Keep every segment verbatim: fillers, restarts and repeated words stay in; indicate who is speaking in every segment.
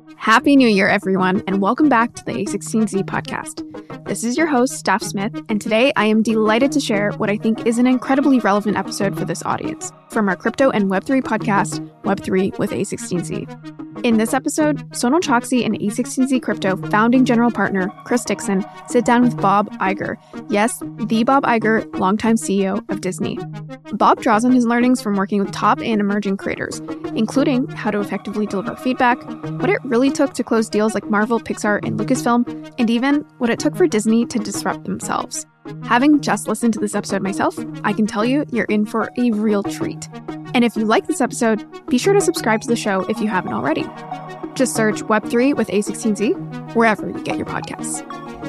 Speaker 1: Happy New Year, everyone, and welcome back to the A sixteen Z podcast. This is your host, Steph Smith, and today I am delighted to share what I think is an incredibly relevant episode for this audience from our crypto and Web three podcast, Web three with A sixteen Z. In this episode, Sonal Chokshi and A sixteen Z Crypto founding general partner Chris Dixon sit down with Bob Iger. Yes, the Bob Iger, longtime C E O of Disney. Bob draws on his learnings from working with top and emerging creators, including how to effectively deliver feedback, what it really took to close deals like Marvel, Pixar, and Lucasfilm, and even what it took for Disney to disrupt themselves. Having just listened to this episode myself, I can tell you you're in for a real treat. And if you like this episode, be sure to subscribe to the show if you haven't already. Just search Web three with A sixteen Z wherever you get your podcasts.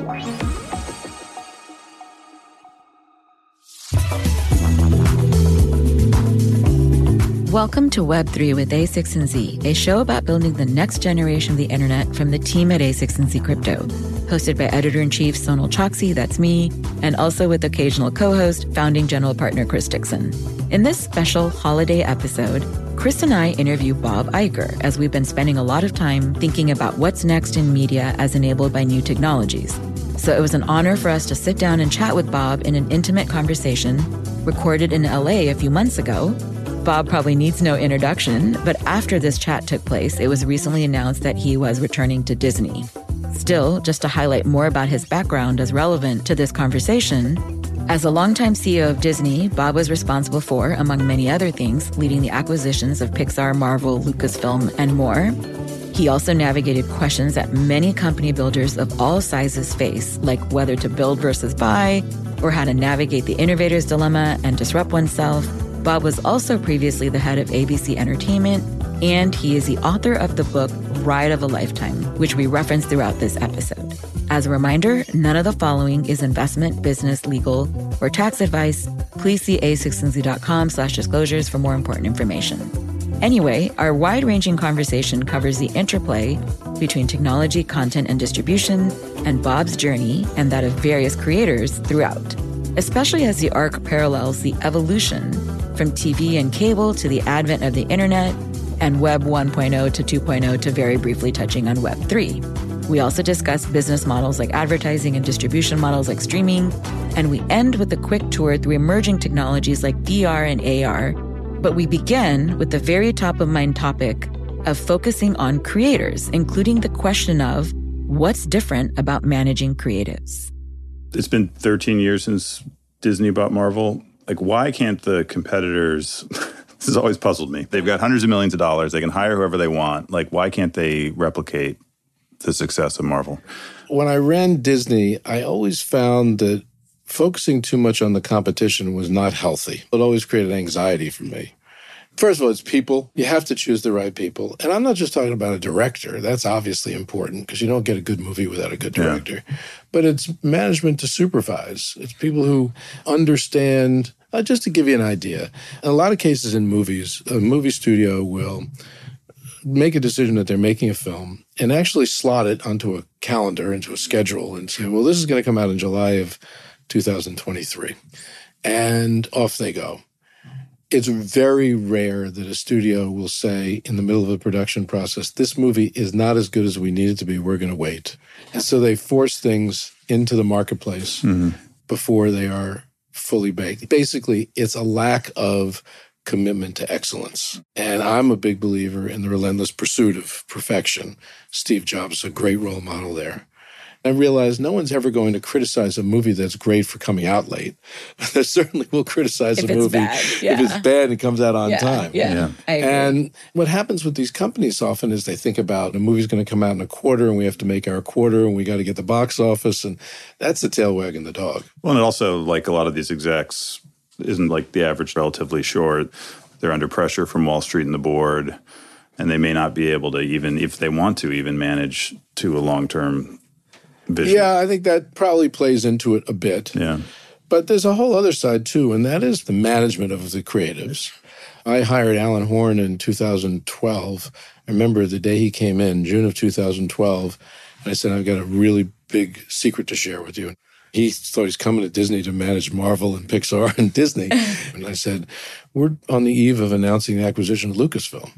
Speaker 2: Welcome to Web three with A sixteen Z, a show about building the next generation of the internet from the team at A sixteen Z Crypto. Hosted by Editor-in-Chief Sonal Chokshi, that's me, and also with occasional co-host, founding general partner Chris Dixon. In this special holiday episode, Chris and I interview Bob Iger, as we've been spending a lot of time thinking about what's next in media as enabled by new technologies. So it was an honor for us to sit down and chat with Bob in an intimate conversation recorded in L A a few months ago. Bob probably needs no introduction, but after this chat took place, it was recently announced that he was returning to Disney. Still, just to highlight more about his background as relevant to this conversation, as a longtime C E O of Disney, Bob was responsible for, among many other things, leading the acquisitions of Pixar, Marvel, Lucasfilm, and more. He also navigated questions that many company builders of all sizes face, like whether to build versus buy, or how to navigate the innovator's dilemma and disrupt oneself. Bob was also previously the head of A B C Entertainment, and he is the author of the book Ride of a Lifetime, which we reference throughout this episode. As a reminder, none of the following is investment, business, legal, or tax advice. Please see A sixteen Z dot com slash disclosures for more important information. Anyway, our wide-ranging conversation covers the interplay between technology, content, and distribution, and Bob's journey and that of various creators throughout, especially as the arc parallels the evolution from T V and cable to the advent of the internet and Web one point oh to two point oh to very briefly touching on Web three. We also discuss business models like advertising and distribution models like streaming, and we end with a quick tour through emerging technologies like V R and A R. But we begin with the very top-of-mind topic of focusing on creators, including the question of what's different about managing creatives.
Speaker 3: It's been thirteen years since Disney bought Marvel. Like, why can't the competitors... This has always puzzled me. They've got hundreds of millions of dollars. They can hire whoever they want. Like, why can't they replicate the success of Marvel?
Speaker 4: When I ran Disney, I always found that focusing too much on the competition was not healthy. It always created anxiety for me. First of all, it's people. You have to choose the right people. And I'm not just talking about a director. That's obviously important because you don't get a good movie without a good director. Yeah. But it's management to supervise. It's people who understand, uh, just to give you an idea. In a lot of cases in movies, a movie studio will make a decision that they're making a film and actually slot it onto a calendar, into a schedule, and say, well, this is going to come out in July of two thousand twenty-three. And off they go. It's very rare that a studio will say in the middle of a production process, this movie is not as good as we need it to be, we're going to wait. And so they force things into the marketplace mm-hmm. before they are fully baked. Basically, it's a lack of commitment to excellence. And I'm a big believer in the relentless pursuit of perfection. Steve Jobs is a great role model there. I realized no one's ever going to criticize a movie that's great for coming out late. They certainly will criticize
Speaker 2: if
Speaker 4: a movie
Speaker 2: bad, yeah.
Speaker 4: if it's bad and it comes out on
Speaker 2: yeah,
Speaker 4: time.
Speaker 2: Yeah, yeah. I agree.
Speaker 4: And what happens with these companies often is they think about a movie's going to come out in a quarter and we have to make our quarter and we got to get the box office, and that's the tail wagging the dog.
Speaker 3: Well, and it also, like a lot of these execs, isn't like the average relatively short. They're under pressure from Wall Street and the board, and they may not be able to even, if they want to, even manage to a long-term vision.
Speaker 4: Yeah, I think that probably plays into it a bit.
Speaker 3: Yeah.
Speaker 4: But there's a whole other side, too, and that is the management of the creatives. I hired Alan Horn in two thousand twelve. I remember the day he came in, June of two thousand twelve, and I said, I've got a really big secret to share with you. He thought he's coming to Disney to manage Marvel and Pixar and Disney. And I said, we're on the eve of announcing the acquisition of Lucasfilm.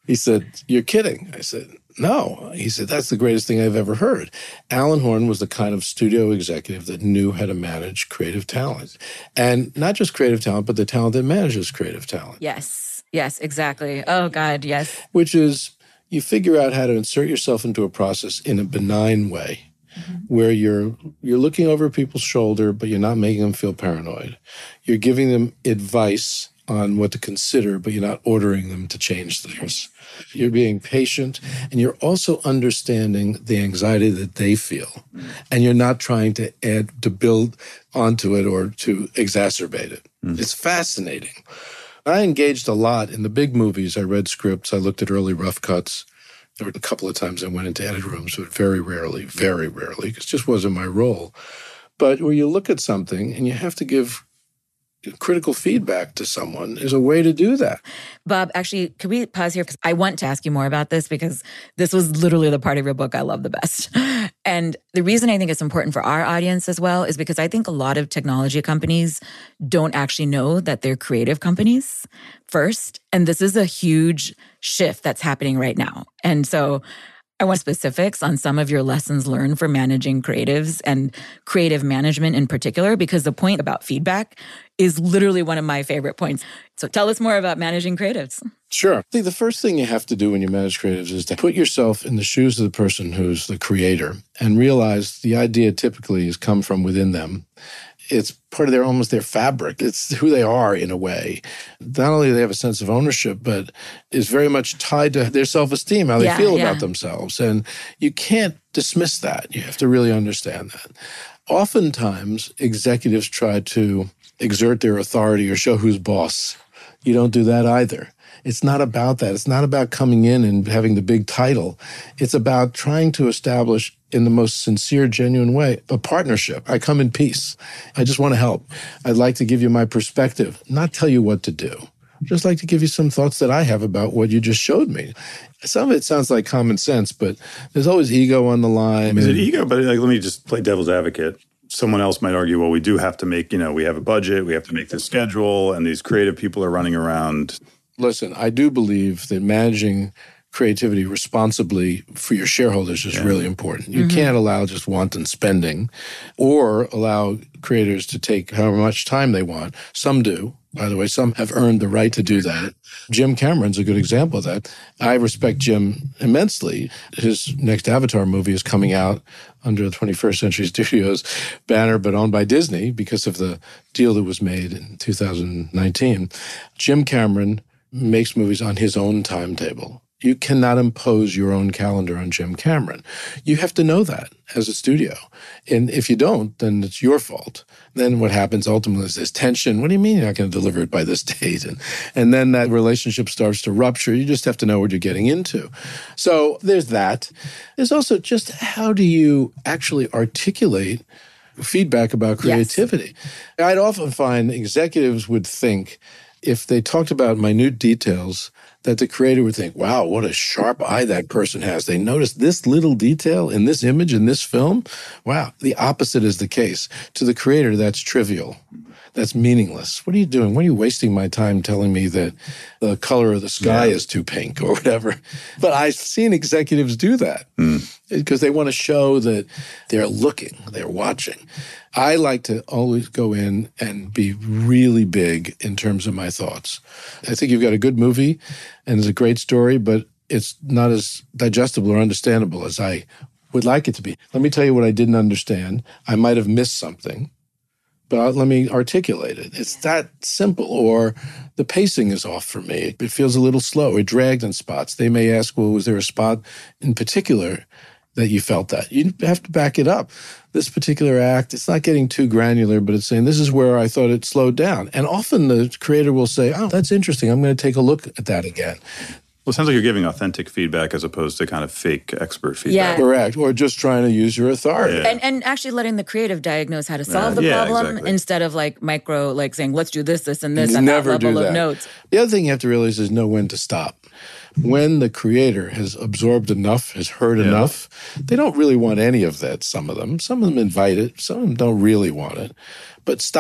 Speaker 4: He said, "You're kidding." I said, "No." He said, "That's the greatest thing I've ever heard." Alan Horn was the kind of studio executive that knew how to manage creative talent. And not just creative talent, but the talent that manages creative talent.
Speaker 2: Yes. Yes, exactly. Oh, God, yes.
Speaker 4: Which is you figure out how to insert yourself into a process in a benign way, mm-hmm. where you're you're looking over people's shoulder, but you're not making them feel paranoid. You're giving them advice on what to consider, but you're not ordering them to change things. You're being patient, and you're also understanding the anxiety that they feel. And you're not trying to add, to build onto it or to exacerbate it. Mm. It's fascinating. I engaged a lot in the big movies. I read scripts. I looked at early rough cuts. There were a couple of times I went into edit rooms, but very rarely, very rarely, because it just wasn't my role. But where you look at something and you have to give critical feedback to someone is a way to do that.
Speaker 2: Bob, actually, could we pause here? Because I want to ask you more about this because this was literally the part of your book I love the best. And the reason I think it's important for our audience as well is because I think a lot of technology companies don't actually know that they're creative companies first. And this is a huge shift that's happening right now. And so I want specifics on some of your lessons learned for managing creatives and creative management in particular, because the point about feedback is literally one of my favorite points. So tell us more about managing creatives.
Speaker 4: Sure. I think the first thing you have to do when you manage creatives is to put yourself in the shoes of the person who's the creator and realize the idea typically has come from within them. It's part of their almost their fabric. It's who they are in a way. Not only do they have a sense of ownership, but is very much tied to their self-esteem, how they yeah, feel yeah. about themselves. And you can't dismiss that. You have to really understand that. Oftentimes, executives try to exert their authority or show who's boss. You don't do that either. It's not about that. It's not about coming in and having the big title. It's about trying to establish in the most sincere, genuine way, a partnership. I come in peace. I just want to help. I'd like to give you my perspective, not tell you what to do. I'd just like to give you some thoughts that I have about what you just showed me. Some of it sounds like common sense, but there's always ego on the line.
Speaker 3: Is it ego? But like, let me just play devil's advocate. Someone else might argue, well, we do have to make, you know, we have a budget, we have to make this schedule, and these creative people are running around.
Speaker 4: Listen, I do believe that managing creativity responsibly for your shareholders is yeah. really important. You mm-hmm. can't allow just wanton spending or allow creators to take however much time they want. Some do. By the way, some have earned the right to do that. Jim Cameron's a good example of that. I respect Jim immensely. His next Avatar movie is coming out under the twenty-first Century Studios banner, but owned by Disney because of the deal that was made in two thousand nineteen. Jim Cameron makes movies on his own timetable. You cannot impose your own calendar on Jim Cameron. You have to know that as a studio. And if you don't, then it's your fault. Then what happens ultimately is there's tension. What do you mean you're not going to deliver it by this date? And, and then that relationship starts to rupture. You just have to know what you're getting into. So there's that. There's also just how do you actually articulate feedback about creativity? Yes. I'd often find executives would think if they talked about minute details, that the creator would think, wow, what a sharp eye that person has. They noticed this little detail in this image, in this film. Wow, the opposite is the case. To the creator, that's trivial. That's meaningless. What are you doing? Why are you wasting my time telling me that the color of the sky yeah. is too pink or whatever? But I've seen executives do that mm. because they want to show that they're looking, they're watching. I like to always go in and be really big in terms of my thoughts. I think you've got a good movie and it's a great story, but it's not as digestible or understandable as I would like it to be. Let me tell you what I didn't understand. I might have missed something, but let me articulate it. It's that simple. Or the pacing is off for me. It feels a little slow. It dragged in spots. They may ask, well, was there a spot in particular that you felt that? You have to back it up. This particular act, it's not getting too granular, but it's saying, this is where I thought it slowed down. And often the creator will say, oh, that's interesting. I'm going to take a look at that again.
Speaker 3: Well, it sounds like you're giving authentic feedback as opposed to kind of fake expert feedback.
Speaker 2: Yeah.
Speaker 4: Correct. Or just trying to use your authority.
Speaker 2: Yeah. And and actually letting the creative diagnose how to solve
Speaker 3: yeah.
Speaker 2: the
Speaker 3: yeah,
Speaker 2: problem
Speaker 3: exactly.
Speaker 2: instead of like micro, like saying, let's do this, this, and this,
Speaker 4: You
Speaker 2: and
Speaker 4: never
Speaker 2: that level
Speaker 4: do that.
Speaker 2: of notes.
Speaker 4: The other thing you have to realize is know when to stop. When the creator has absorbed enough, has heard yeah. enough, they don't really want any of that, some of them. Some of them invite it. Some of them don't really want it. But stop.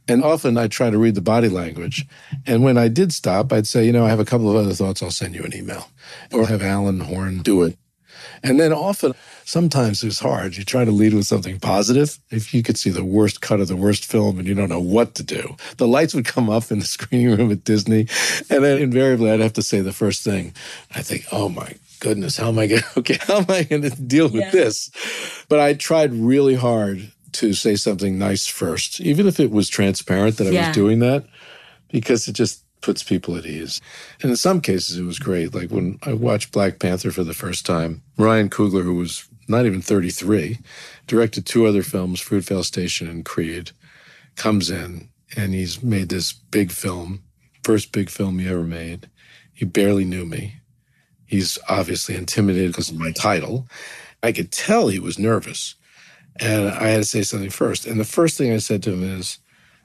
Speaker 4: And often I try to read the body language. And when I did stop, I'd say, you know, I have a couple of other thoughts. I'll send you an email. Or have Alan Horn do it. And then often, sometimes it's hard. You try to lead with something positive. If you could see the worst cut of the worst film and you don't know what to do, the lights would come up in the screening room at Disney. And then invariably, I'd have to say the first thing. I think, oh my goodness, how am I going to, okay, how am I going to deal with yeah. this? But I tried really hard to say something nice first, even if it was transparent that I yeah. was doing that, because it just puts people at ease. And in some cases, it was great. Like when I watched Black Panther for the first time, Ryan Coogler, who was not even thirty-three, directed two other films, Fruitvale Station and Creed, comes in and he's made this big film, first big film he ever made. He barely knew me. He's obviously intimidated because of my title. I could tell he was nervous. And I had to say something first. And the first thing I said to him is,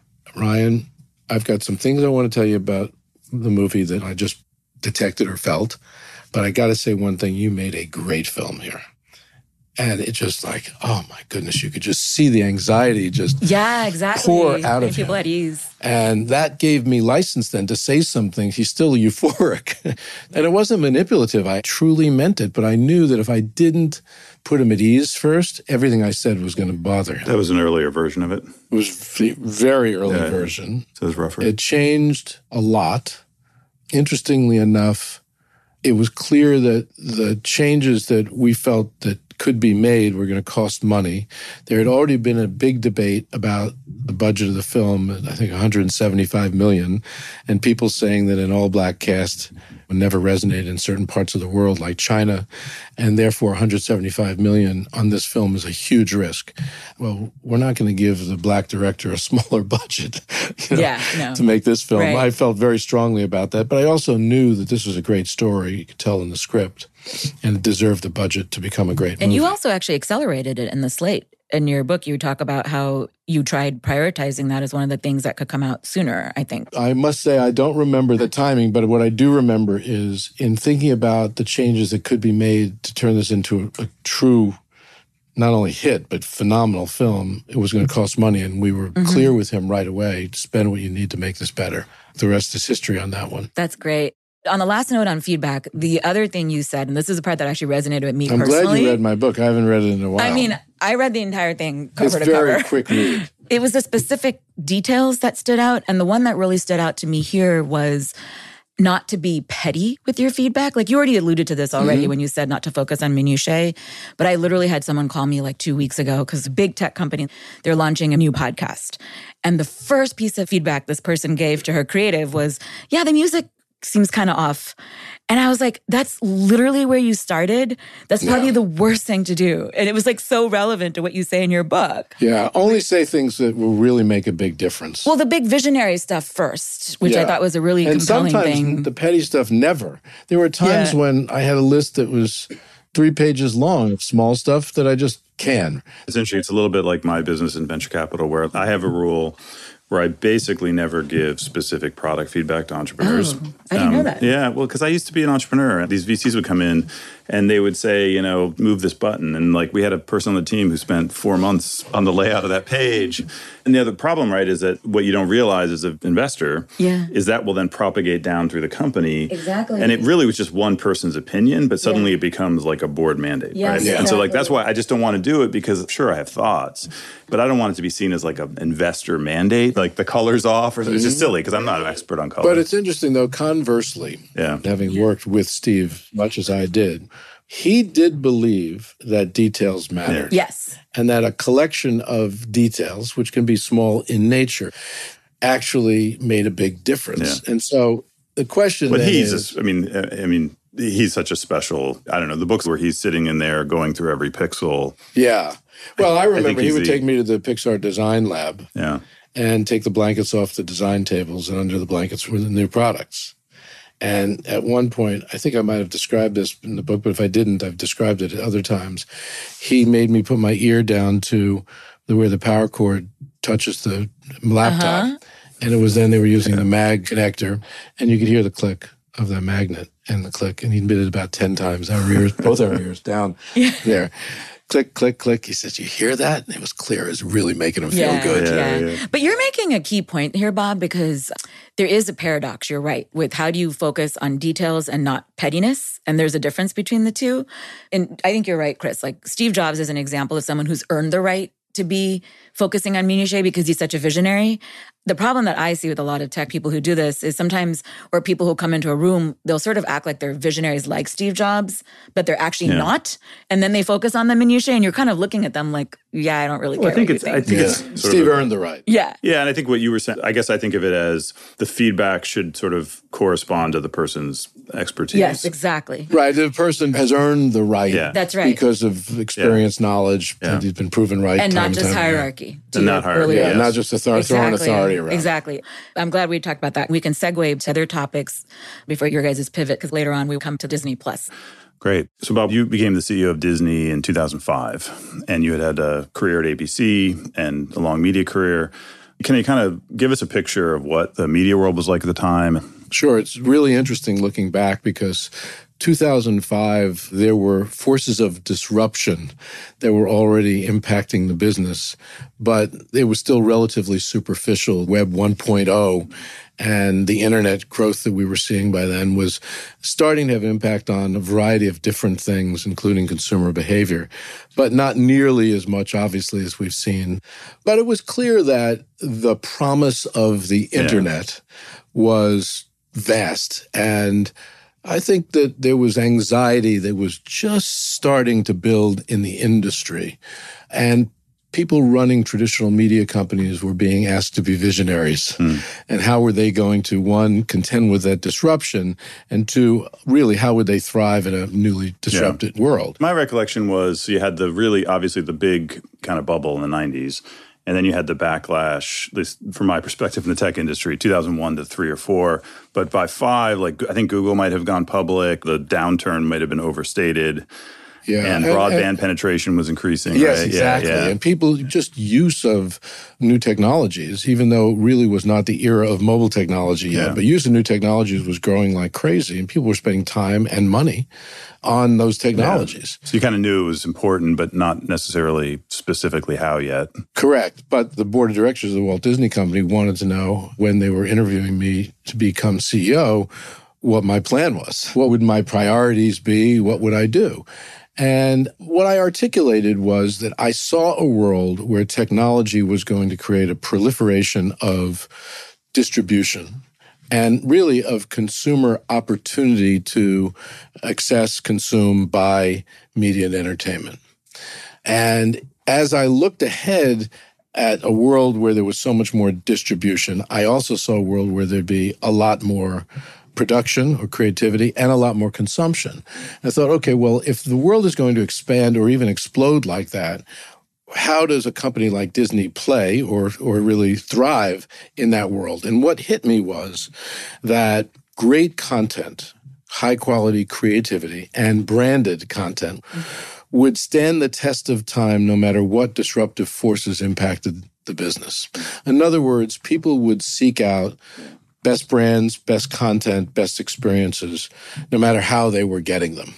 Speaker 4: Ryan, I've got some things I want to tell you about the movie that I just detected or felt, but I got to say one thing, you made a great film here. And it just like, oh my goodness, you could just see the anxiety just
Speaker 2: yeah, exactly.
Speaker 4: pour out of
Speaker 2: people
Speaker 4: him.
Speaker 2: At ease.
Speaker 4: And that gave me license then to say something. He's still euphoric. And it wasn't manipulative. I truly meant it, but I knew that if I didn't put him at ease first, everything I said was going to bother him.
Speaker 3: That was an earlier version of it.
Speaker 4: It was a very early
Speaker 3: yeah,
Speaker 4: version.
Speaker 3: So it was rougher.
Speaker 4: It changed a lot. Interestingly enough, it was clear that the changes that we felt that could be made were going to cost money. There had already been a big debate about the budget of the film, I think one hundred seventy-five million dollars, and people saying that an all-black cast would never resonate in certain parts of the world like China, and therefore one hundred seventy-five million dollars on this film is a huge risk. Well, we're not going to give the black director a smaller budget you know,
Speaker 2: yeah, no.
Speaker 4: to make this film.
Speaker 2: Right.
Speaker 4: I felt very strongly about that, but I also knew that this was a great story. You could tell in the script, and it deserved the budget to become a great movie.
Speaker 2: And you also actually accelerated it in the slate. In your book, you talk about how you tried prioritizing that as one of the things that could come out sooner, I think.
Speaker 4: I must say I don't remember the timing, but what I do remember is in thinking about the changes that could be made to turn this into a, a true, not only hit, but phenomenal film, it was going to cost money. And we were mm-hmm. clear with him right away, spend what you need to make this better. The rest is history on that one.
Speaker 2: That's great. On the last note on feedback, the other thing you said, and this is the part that actually resonated with me
Speaker 4: I'm
Speaker 2: personally.
Speaker 4: I'm glad you read my book. I haven't read it in a while.
Speaker 2: I mean, I read the entire thing cover
Speaker 4: it's
Speaker 2: to cover.
Speaker 4: It's very quick read.
Speaker 2: It was the specific details that stood out. And the one that really stood out to me here was not to be petty with your feedback. Like you already alluded to this already mm-hmm. when you said not to focus on minutiae. But I literally had someone call me like two weeks ago because a big tech company, they're launching a new podcast. And the first piece of feedback this person gave to her creative was, yeah, the music seems kind of off. And I was like, that's literally where you started. That's probably yeah. the worst thing to do. And it was like so relevant to what you say in your book.
Speaker 4: Yeah, only say things that will really make a big difference.
Speaker 2: Well, the big visionary stuff first, which
Speaker 4: yeah.
Speaker 2: I thought was a really
Speaker 4: and
Speaker 2: compelling
Speaker 4: sometimes
Speaker 2: thing.
Speaker 4: The petty stuff never. There were times
Speaker 2: yeah.
Speaker 4: when I had a list that was three pages long of small stuff that I just can.
Speaker 3: Essentially, it's a little bit like my business in venture capital where I have a rule where I basically never give specific product feedback to entrepreneurs.
Speaker 2: Oh, I didn't um, know that.
Speaker 3: Yeah, well, because I used to be an entrepreneur. These V Cs would come in and they would say, you know, move this button. And like we had a person on the team who spent four months on the layout of that page. And the other problem, right, is that what you don't realize as an investor
Speaker 2: yeah.
Speaker 3: is that will then propagate down through the company.
Speaker 2: Exactly.
Speaker 3: And it really was just one person's opinion, but suddenly
Speaker 2: yeah.
Speaker 3: it becomes like a board mandate,
Speaker 2: yes,
Speaker 3: right?
Speaker 2: exactly.
Speaker 3: And so like that's why I just don't want to do it because sure, I have thoughts, but I don't want it to be seen as like an investor mandate, like the color's off or something. It's just silly because I'm not an expert on color.
Speaker 4: But it's interesting though, conversely,
Speaker 3: yeah.
Speaker 4: having worked with Steve much as I did, he did believe that details matter.
Speaker 2: Yes.
Speaker 4: And that a collection of details, which can be small in nature, actually made a big difference. Yeah. And so the question
Speaker 3: but
Speaker 4: then
Speaker 3: he's
Speaker 4: is...
Speaker 3: A, I mean, I mean, he's such a special, I don't know, the books where he's sitting in there going through every pixel.
Speaker 4: Yeah. Well, I remember
Speaker 3: I
Speaker 4: he would
Speaker 3: the,
Speaker 4: take me to the Pixar design lab
Speaker 3: yeah.
Speaker 4: and take the blankets off the design tables, and under the blankets were the new products. And at one point, I think I might have described this in the book, but if I didn't, I've described it at other times. He made me put my ear down to the, where the power cord touches the laptop. Uh-huh. And it was then they were using yeah. the mag connector, and you could hear the click of the magnet and the click. And he did it about ten times, our ears, both our ears down yeah. there. click, click, click. He says, you hear that? And it was clear. It was really making him
Speaker 2: yeah,
Speaker 4: feel good.
Speaker 2: Yeah.
Speaker 3: Yeah, yeah.
Speaker 2: But you're making a key point here, Bob, because there is a paradox, you're right, with how do you focus on details and not pettiness? And there's a difference between the two. And I think you're right, Chris. Like Steve Jobs is an example of someone who's earned the right to be focusing on minutiae because he's such a visionary. The problem that I see with a lot of tech people who do this is sometimes, or people who come into a room, they'll sort of act like they're visionaries like Steve Jobs, but they're actually yeah. not. And then they focus on the minutiae and you're kind of looking at them like, yeah, I don't really care.
Speaker 3: Well, I think
Speaker 2: what
Speaker 3: it's,
Speaker 2: you think.
Speaker 3: I think
Speaker 4: yeah.
Speaker 3: it's sort
Speaker 4: Steve
Speaker 3: of a,
Speaker 4: earned the right.
Speaker 2: Yeah.
Speaker 3: Yeah. And I think what you were saying, I guess I think of it as the feedback should sort of correspond to the person's expertise.
Speaker 2: Yes, exactly.
Speaker 4: Right. The person has earned the right.
Speaker 3: Yeah.
Speaker 2: That's right.
Speaker 4: Because of experience, yeah. knowledge,
Speaker 3: yeah.
Speaker 4: and he's been proven right.
Speaker 2: And
Speaker 4: time
Speaker 2: not just
Speaker 4: time
Speaker 2: hierarchy.
Speaker 3: And not hierarchy.
Speaker 4: Yeah,
Speaker 3: yes.
Speaker 4: not just authority,
Speaker 2: exactly.
Speaker 4: throwing authority around.
Speaker 2: Exactly. I'm glad we talked about that. We can segue to other topics before your guys' pivot, because later on we come to Disney Plus.
Speaker 3: Great. So, Bob, you became the C E O of Disney in two thousand five, and you had had a career at A B C and a long media career. Can you kind of give us a picture of what the media world was like at the time?
Speaker 4: Sure. It's really interesting looking back because two thousand five, there were forces of disruption that were already impacting the business, but it was still relatively superficial. Web one point oh and the internet growth that we were seeing by then was starting to have impact on a variety of different things, including consumer behavior, but not nearly as much, obviously, as we've seen. But it was clear that the promise of the internet yeah. was vast. And I think that there was anxiety that was just starting to build in the industry. And people running traditional media companies were being asked to be visionaries. Hmm. And how were they going to, one, contend with that disruption, and two, really, how would they thrive in a newly disrupted yeah. world?
Speaker 3: My recollection was you had the really, obviously, the big kind of bubble in the nineties. And then you had the backlash, at least from my perspective in the tech industry, two thousand one to three or four. But by five, like I think Google might have gone public. The downturn might have been overstated. Yeah. And broadband and, and, penetration was increasing.
Speaker 4: Yes,
Speaker 3: right?
Speaker 4: exactly.
Speaker 3: Yeah, yeah.
Speaker 4: And people, just use of new technologies, even though it really was not the era of mobile technology yet, yeah. but use of new technologies was growing like crazy. And people were spending time and money on those technologies.
Speaker 3: Yeah. So you kind of knew it was important, but not necessarily specifically how yet.
Speaker 4: Correct. But the board of directors of the Walt Disney Company wanted to know, when they were interviewing me to become C E O, what my plan was. What would my priorities be? What would I do? And what I articulated was that I saw a world where technology was going to create a proliferation of distribution and really of consumer opportunity to access, consume, buy media and entertainment. And as I looked ahead at a world where there was so much more distribution, I also saw a world where there'd be a lot more production or creativity and a lot more consumption. And I thought, okay, well, if the world is going to expand or even explode like that, how does a company like Disney play or or really thrive in that world? And what hit me was that great content, high quality creativity, and branded content would stand the test of time no matter what disruptive forces impacted the business. In other words, people would seek out best brands, best content, best experiences, no matter how they were getting them.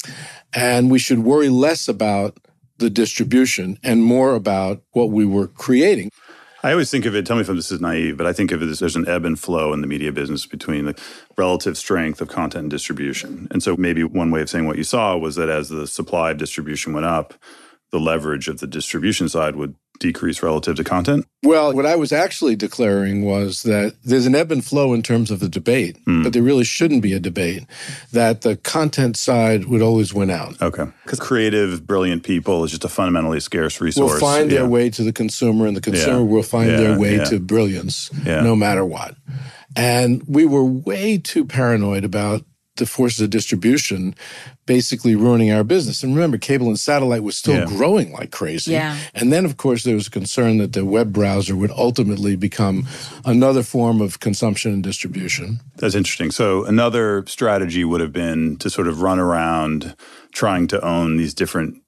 Speaker 4: And we should worry less about the distribution and more about what we were creating.
Speaker 3: I always think of it, tell me if this is naive, but I think of it as there's an ebb and flow in the media business between the relative strength of content and distribution. And so maybe one way of saying what you saw was that as the supply of distribution went up, the leverage of the distribution side would decrease relative to content?
Speaker 4: Well, what I was actually declaring was that there's an ebb and flow in terms of the debate, mm. but there really shouldn't be a debate, that the content side would always win out.
Speaker 3: Okay. Because creative, brilliant people is just a fundamentally scarce resource.
Speaker 4: Will find
Speaker 3: yeah.
Speaker 4: their way to the consumer, and the consumer
Speaker 3: yeah.
Speaker 4: will find
Speaker 3: yeah.
Speaker 4: their way
Speaker 3: yeah.
Speaker 4: to brilliance,
Speaker 3: yeah.
Speaker 4: no matter what. And we were way too paranoid about the forces of distribution basically ruining our business. And remember, cable and satellite was still yeah. growing like crazy.
Speaker 2: Yeah.
Speaker 4: And then, of course, there was a concern that the web browser would ultimately become another form of consumption and distribution.
Speaker 3: That's interesting. So another strategy would have been to sort of run around trying to own these different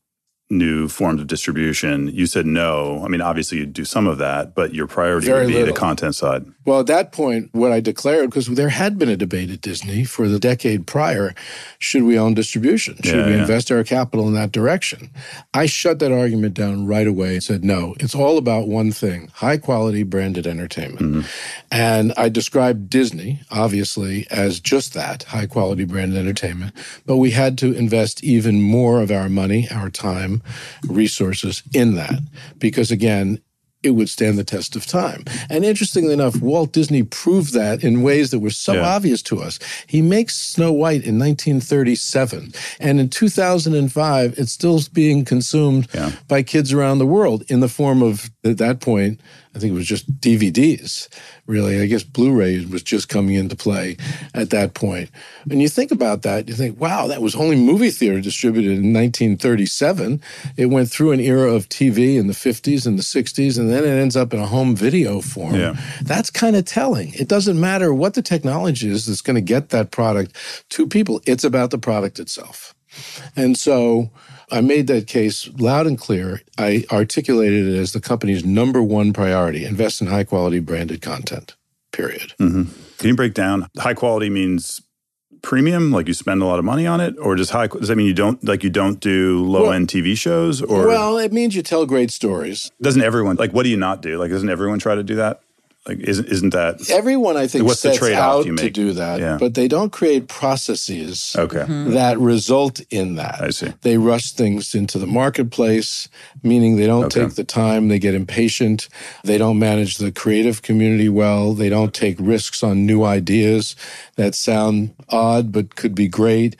Speaker 3: new forms of distribution. You said no. I mean, obviously you do some of that, but your priority
Speaker 4: Very
Speaker 3: would be
Speaker 4: little.
Speaker 3: the content side.
Speaker 4: Well, at that point, what I declared, because there had been a debate at Disney for the decade prior, should we own distribution? Should
Speaker 3: Yeah,
Speaker 4: we
Speaker 3: yeah.
Speaker 4: invest our capital in that direction? I shut that argument down right away and said, no, it's all about one thing, high-quality branded entertainment.
Speaker 3: Mm-hmm.
Speaker 4: And I described Disney, obviously, as just that, high-quality branded entertainment. But we had to invest even more of our money, our time, resources in that. Because, again, it would stand the test of time. And interestingly enough, Walt Disney proved that in ways that were so
Speaker 3: Yeah.
Speaker 4: obvious to us. He makes Snow White in nineteen thirty-seven. And in two thousand five, it's still being consumed
Speaker 3: Yeah.
Speaker 4: by kids around the world in the form of, at that point, I think it was just D V Ds, really. I guess Blu-ray was just coming into play at that point. When you think about that, you think, wow, that was only movie theater distributed in nineteen thirty-seven. It went through an era of T V in the fifties and the sixties, and then it ends up in a home video form.
Speaker 3: Yeah.
Speaker 4: That's kind of telling. It doesn't matter what the technology is that's going to get that product to people. It's about the product itself. And so I made that case loud and clear. I articulated it as the company's number one priority, invest in high-quality branded content, period.
Speaker 3: Mm-hmm. Can you break down high quality means premium, like you spend a lot of money on it, or just high? Does that mean you don't like you don't do low end T V shows? Or
Speaker 4: Well, it means you tell great stories.
Speaker 3: doesn't everyone like? What do you not do? Like, doesn't everyone try to do that? Like, isn't isn't that
Speaker 4: Everyone, I think,
Speaker 3: What's the
Speaker 4: sets
Speaker 3: trade-off
Speaker 4: out
Speaker 3: you
Speaker 4: to
Speaker 3: make?
Speaker 4: do that,
Speaker 3: Yeah.
Speaker 4: but they don't create processes
Speaker 3: okay?
Speaker 4: that result in that.
Speaker 3: I see.
Speaker 4: They rush things into the marketplace, meaning they don't
Speaker 3: Okay.
Speaker 4: take the time, they get impatient, they don't manage the creative community well, they don't take risks on new ideas that sound odd but could be great.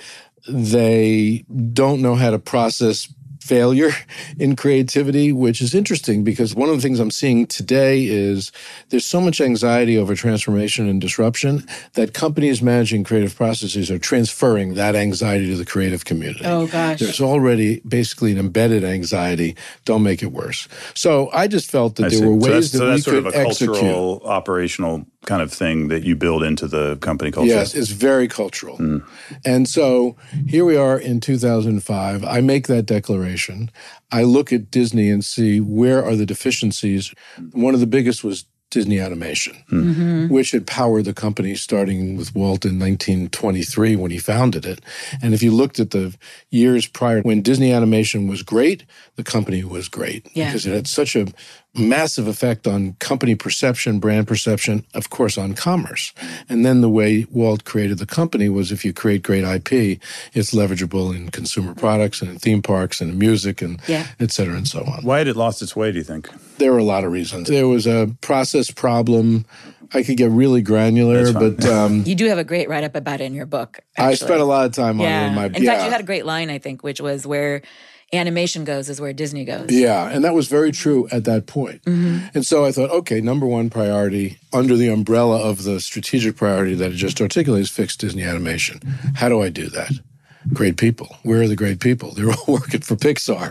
Speaker 4: They don't know how to process failure in creativity, which is interesting because one of the things I'm seeing today is there's so much anxiety over transformation and disruption that companies managing creative processes are transferring that anxiety to the creative community.
Speaker 5: Oh, gosh.
Speaker 4: There's already basically an embedded anxiety. Don't make it worse. So I just felt that
Speaker 3: I
Speaker 4: there
Speaker 3: see.
Speaker 4: were
Speaker 3: So
Speaker 4: ways
Speaker 3: that's,
Speaker 4: that
Speaker 3: so
Speaker 4: we
Speaker 3: that's sort
Speaker 4: could
Speaker 3: of a
Speaker 4: execute.
Speaker 3: cultural, operational kind of thing that you build into the company culture.
Speaker 4: Yes, it's very cultural. And so here we are in two thousand five. I make that declaration. I look at Disney and see where are the deficiencies. One of the biggest was Disney Animation,
Speaker 5: Mm-hmm.
Speaker 4: which had powered the company starting with Walt in nineteen twenty-three when he founded it. And if you looked at the years prior, when Disney Animation was great, the company was great
Speaker 5: Yeah.
Speaker 4: because it had such a massive effect on company perception, brand perception, of course, on commerce. And then the way Walt created the company was if you create great I P, it's leverageable in consumer products and in theme parks and in music and
Speaker 5: Yeah.
Speaker 4: et cetera and so on.
Speaker 3: Why had it lost its way, do you think?
Speaker 4: There were a lot of reasons. There was a process problem. I could get really granular,
Speaker 3: That's fine.
Speaker 4: but um,
Speaker 5: You do have a great write-up about it in your book.
Speaker 4: I
Speaker 5: actually.
Speaker 4: spent a lot of time on it
Speaker 5: Yeah.
Speaker 4: in my
Speaker 5: In
Speaker 4: yeah.
Speaker 5: fact, you had a great line, I think, which was where animation goes is where Disney goes.
Speaker 4: Yeah, and that was very true at that point. And so I thought, okay, number one priority under the umbrella of the strategic priority that I just articulated is fix Disney Animation. How do I do that? Great people. Where are the great people? They're all working for Pixar.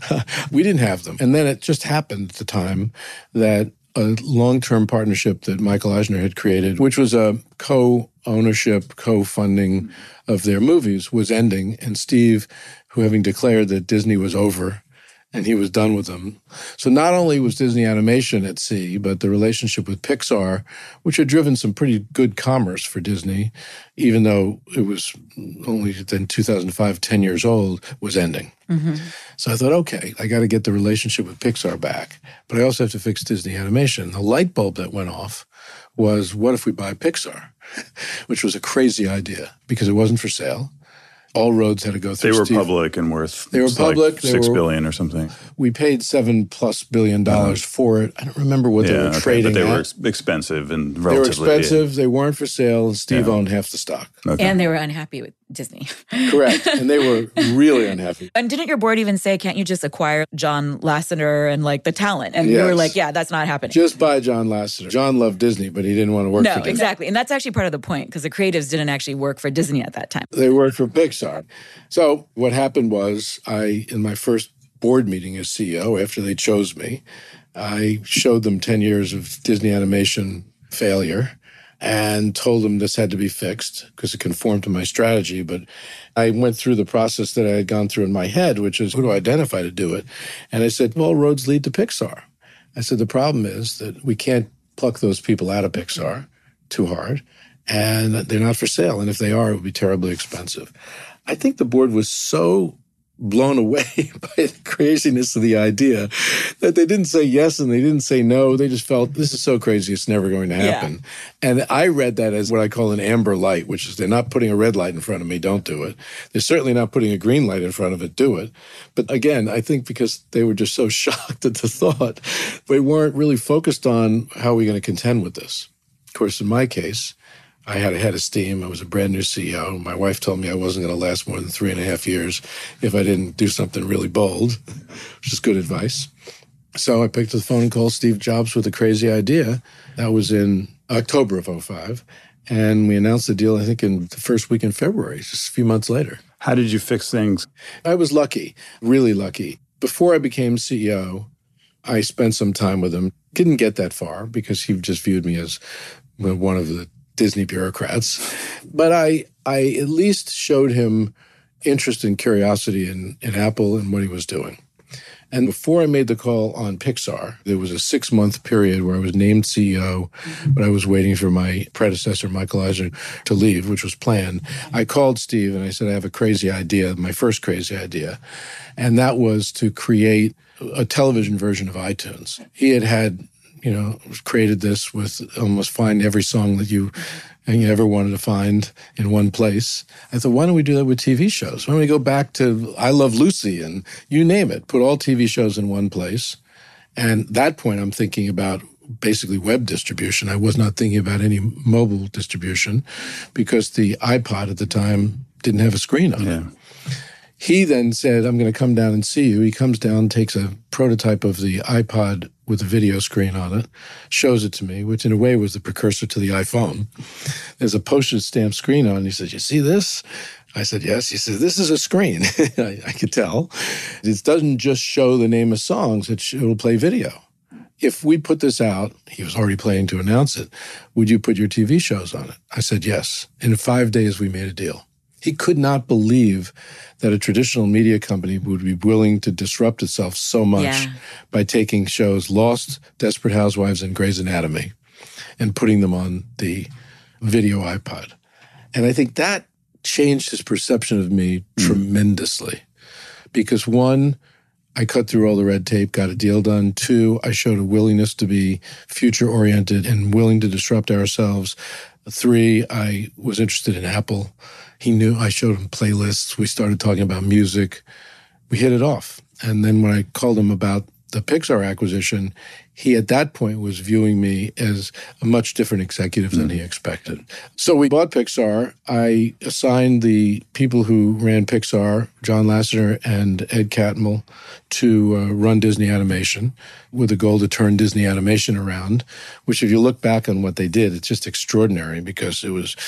Speaker 4: We didn't have them. And then it just happened at the time that a long-term partnership that Michael Eisner had created, which was a co-ownership, co-funding of their movies, was ending. And Steve, who having declared that Disney was over and he was done with them. So not only was Disney Animation at sea, but the relationship with Pixar, which had driven some pretty good commerce for Disney, even though it was only then two thousand five, ten years old, was ending. So I thought, okay, I got to get the relationship with Pixar back, but I also have to fix Disney Animation. The light bulb that went off was, what if we buy Pixar? Which was a crazy idea because it wasn't for sale. All roads had to go through
Speaker 3: They were
Speaker 4: Steve.
Speaker 3: public and worth
Speaker 4: They were
Speaker 3: like
Speaker 4: public, they
Speaker 3: six
Speaker 4: were-
Speaker 3: billion or something.
Speaker 4: We paid seven plus billion dollars for it. I don't remember what they
Speaker 3: Yeah,
Speaker 4: were
Speaker 3: okay,
Speaker 4: trading
Speaker 3: but they
Speaker 4: at.
Speaker 3: were ex- expensive and
Speaker 4: They were
Speaker 3: relatively.
Speaker 4: expensive. They weren't for sale. And Steve
Speaker 3: Yeah.
Speaker 4: owned half the stock.
Speaker 3: Okay.
Speaker 5: And they were unhappy with Disney.
Speaker 4: Correct. And they were really unhappy.
Speaker 5: And didn't your board even say, can't you just acquire John Lasseter and like the talent? And you were
Speaker 4: Yes.
Speaker 5: like, yeah, that's not happening.
Speaker 4: Just by John Lasseter. John loved Disney, but he didn't want to work
Speaker 5: no,
Speaker 4: for Disney.
Speaker 5: exactly. And that's actually part of the point because the creatives didn't actually work for Disney at that time.
Speaker 4: They worked for Pixar. So what happened was I, in my first board meeting as C E O, after they chose me, I showed them ten years of Disney Animation failure. and told him this had to be fixed because it conformed to my strategy. But I went through the process that I had gone through in my head, which is who do I identify to do it? And I said, well, roads lead to Pixar. I said, the problem is that we can't pluck those people out of Pixar too hard, and they're not for sale. And if they are, it would be terribly expensive. I think the board was so blown away by the craziness of the idea that they didn't say yes and they didn't say no. They just felt, this is so crazy, it's never going to happen. Yeah. And I read that as what I call an amber light, which is they're not putting a red light in front of me, don't do it. They're certainly not putting a green light in front of it, do it. But again, I think because they were just so shocked at the thought, they weren't really focused on how are we going to contend with this. Of course, in my case, I had a head of steam. I was a brand new C E O. My wife told me I wasn't going to last more than three and a half years if I didn't do something really bold, which is good advice. So I picked up the phone and called Steve Jobs with a crazy idea. That was in October of oh five. And we announced the deal, I think, in the first week in February, just a few months later.
Speaker 3: How did you fix things?
Speaker 4: I was lucky, really lucky. Before I became C E O, I spent some time with him. Didn't get that far because he just viewed me as one of the Disney bureaucrats. But I I at least showed him interest and curiosity in, in Apple and what he was doing. And before I made the call on Pixar, there was a six-month period where I was named C E O, but I was waiting for my predecessor, Michael Eisner, to leave, which was planned. I called Steve and I said, I have a crazy idea, my first crazy idea. And that was to create a television version of iTunes. He had had you know, created this with almost find every song that you, you ever wanted to find in one place. I thought, why don't we do that with T V shows? Why don't we go back to I Love Lucy and you name it, put all T V shows in one place. And at that point, I'm thinking about basically web distribution. I was not thinking about any mobile distribution because the iPod at the time didn't have a screen on yeah. it. He then said, I'm going to come down and see you. He comes down, takes a prototype of the iPod with a video screen on it, shows it to me, which in a way was the precursor to the iPhone. There's a postage stamp screen on it. He said, you see this? I said, yes. He said, this is a screen. I, I could tell. It doesn't just show the name of songs. It will play video. If we put this out, he was already planning to announce it, would you put your T V shows on it? I said, yes. In five days, we made a deal. He could not believe that a traditional media company would be willing to disrupt itself so much yeah. by taking shows Lost, Desperate Housewives, and Grey's Anatomy and putting them on the video iPod. And I think that changed his perception of me mm. tremendously. Because one, I cut through all the red tape, got a deal done. Two, I showed a willingness to be future-oriented and willing to disrupt ourselves. Three, I was interested in Apple. He knew I showed him playlists. We started talking about music. We hit it off. And then when I called him about the Pixar acquisition, he at that point was viewing me as a much different executive than he expected. So we bought Pixar. I assigned the people who ran Pixar, John Lasseter and Ed Catmull, to uh, run Disney Animation with a goal to turn Disney Animation around, which if you look back on what they did, it's just extraordinary because it was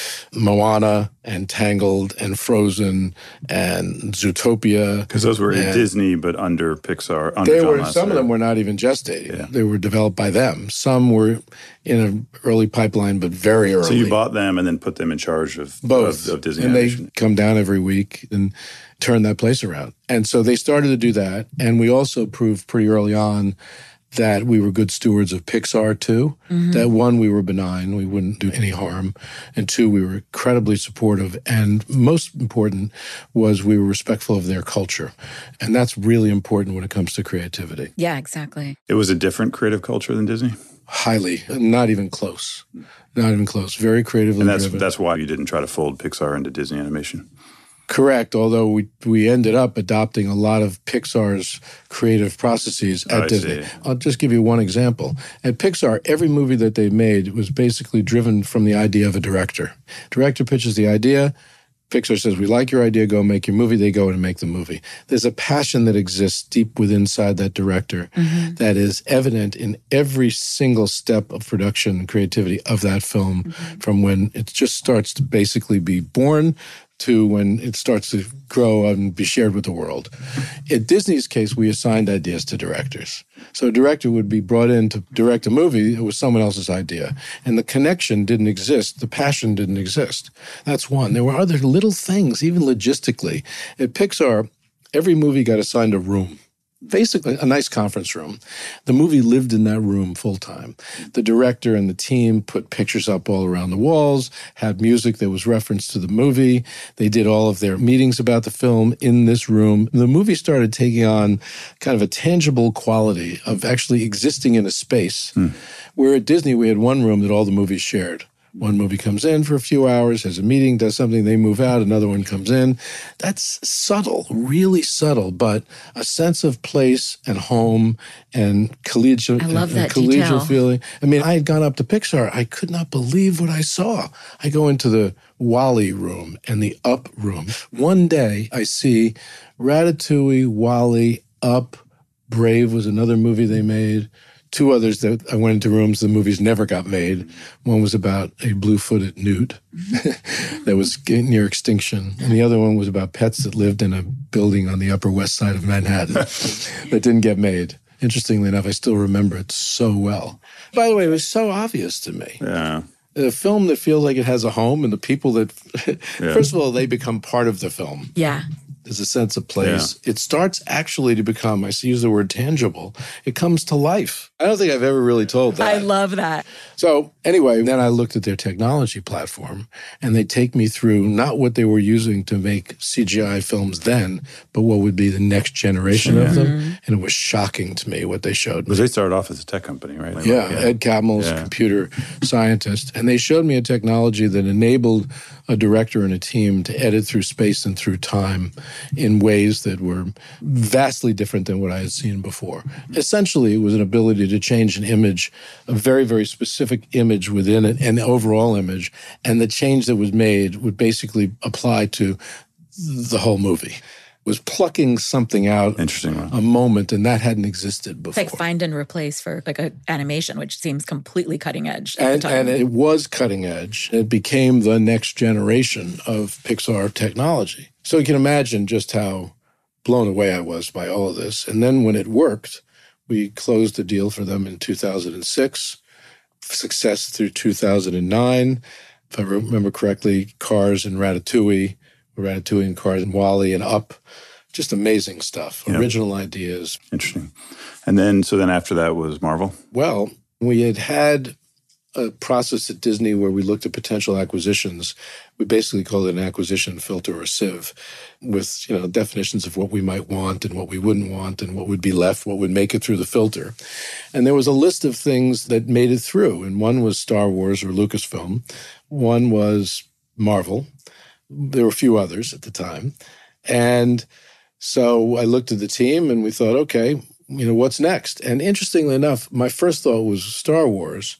Speaker 4: Moana and Tangled and Frozen and Zootopia.
Speaker 3: Because those were at Disney, but under Pixar, under
Speaker 4: they
Speaker 3: John
Speaker 4: were,
Speaker 3: Lasseter.
Speaker 4: Some of them were not even gestating.
Speaker 3: Yeah.
Speaker 4: They were developed by them. Some were in an early pipeline, but very early.
Speaker 3: So you bought them and then put them in charge of
Speaker 4: both
Speaker 3: of, of Disney
Speaker 4: and
Speaker 3: Animation.
Speaker 4: They come down every week and turn that place around. And so they started to do that. And we also proved pretty early on that we were good stewards of Pixar too. Mm-hmm. That one, we were benign, we wouldn't do any harm. And two, we were incredibly supportive. And most important was we were respectful of their culture. And that's really important when it comes to creativity.
Speaker 5: Yeah, exactly.
Speaker 3: It was a different creative culture than Disney?
Speaker 4: Highly, not even close. Not even close. Very creatively
Speaker 3: And that's
Speaker 4: driven.
Speaker 3: that's why you didn't try to fold Pixar into Disney Animation.
Speaker 4: Correct, although we we ended up adopting a lot of Pixar's creative processes at
Speaker 3: Oh,
Speaker 4: Disney.
Speaker 3: see.
Speaker 4: I'll just give you one example. At Pixar, every movie that they made was basically driven from the idea of a director. Director pitches the idea. Pixar says, we like your idea, go make your movie. They go in and make the movie. There's a passion that exists deep within inside that director mm-hmm. that is evident in every single step of production and creativity of that film mm-hmm. from when it just starts to basically be born to when it starts to grow and be shared with the world. In Disney's case, we assigned ideas to directors. So a director would be brought in to direct a movie. It was someone else's idea. And the connection didn't exist. The passion didn't exist. That's one. There were other little things, even logistically. At Pixar, every movie got assigned a room. Basically, a nice conference room. The movie lived in that room full time. The director and the team put pictures up all around the walls, had music that was referenced to the movie. They did all of their meetings about the film in this room. The movie started taking on kind of a tangible quality of actually existing in a space. Hmm. Where at Disney, we had one room that all the movies shared. One movie comes in for a few hours, has a meeting, does something, they move out, another one comes in. That's subtle, really subtle, but a sense of place and home and collegial,
Speaker 5: I love
Speaker 4: and,
Speaker 5: that
Speaker 4: and collegial
Speaker 5: detail.
Speaker 4: feeling. I mean, I had gone up to Pixar. I could not believe what I saw. I go into the WALL-E room and the Up room. One day I see Ratatouille, WALL-E, Up, Brave was another movie they made. Two others that I went into rooms, the movies never got made. One was about a blue-footed newt that was near extinction. And the other one was about pets that lived in a building on the Upper West Side of Manhattan that didn't get made. Interestingly enough, I still remember it so well. By the way, it was so obvious to me.
Speaker 3: Yeah.
Speaker 4: A film that feels like it has a home and the people that,
Speaker 3: Yeah.
Speaker 4: first of all, they become part of the film.
Speaker 5: Yeah.
Speaker 4: There's a sense of place. Yeah. It starts actually to become, I use the word tangible, it comes to life. I don't think I've ever really told that.
Speaker 5: I love that.
Speaker 4: So anyway, then I looked at their technology platform and they take me through not what they were using to make C G I films then, but what would be the next generation
Speaker 3: yeah.
Speaker 4: of them. And it was shocking to me what they showed me.
Speaker 3: Because they started off as a tech company, right? Like,
Speaker 4: Yeah,
Speaker 3: yeah,
Speaker 4: Ed Catmull's
Speaker 3: yeah.
Speaker 4: a computer scientist. And they showed me a technology that enabled a director and a team to edit through space and through time in ways that were vastly different than what I had seen before. Essentially, it was an ability to change an image, a very, very specific image within it, an overall image, and the change that was made would basically apply to the whole movie. Was plucking something out,
Speaker 3: Interesting one.
Speaker 4: a moment, and that hadn't existed before.
Speaker 5: It's like find and replace for like a animation, which seems completely cutting edge at
Speaker 4: And,
Speaker 5: the time.
Speaker 4: and it was cutting edge. It became the next generation of Pixar technology. So you can imagine just how blown away I was by all of this. And then when it worked, we closed a deal for them in two thousand six, success through two thousand nine. If I remember correctly, Cars and Ratatouille, Ratatouille and Cars and WALL-E and Up. Just amazing stuff,
Speaker 3: Yeah.
Speaker 4: original ideas.
Speaker 3: Interesting. And then, so then after that was Marvel?
Speaker 4: Well, we had had a process at Disney where we looked at potential acquisitions. We basically called it an acquisition filter or sieve with, you know, definitions of what we might want and what we wouldn't want and what would be left, what would make it through the filter. And there was a list of things that made it through. And one was Star Wars or Lucasfilm. One was Marvel. There were a few others at the time. And so I looked at the team and we thought, okay, you know, what's next? And interestingly enough, my first thought was Star Wars.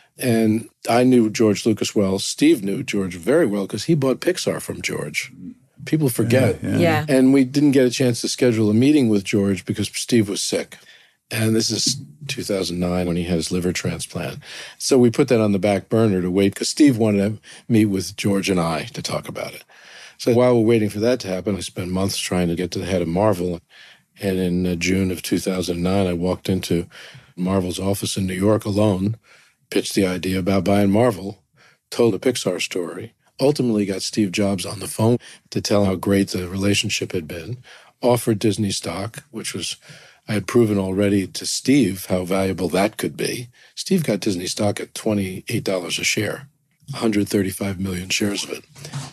Speaker 4: And I knew George Lucas well. Steve knew George very well because he bought Pixar from George. People forget.
Speaker 3: Yeah, yeah.
Speaker 5: Yeah.
Speaker 4: And we didn't get a chance to schedule a meeting with George because Steve was sick. And this is two thousand nine when he had his liver transplant. So we put that on the back burner to wait because Steve wanted to meet with George and I to talk about it. So while we're waiting for that to happen, I spent months trying to get to the head of Marvel. And in uh, June of two thousand nine, I walked into Marvel's office in New York alone, pitched the idea about buying Marvel, told a Pixar story, ultimately got Steve Jobs on the phone to tell how great the relationship had been, offered Disney stock, which was, I had proven already to Steve how valuable that could be. Steve got Disney stock at twenty-eight dollars a share, one hundred thirty-five million shares of it.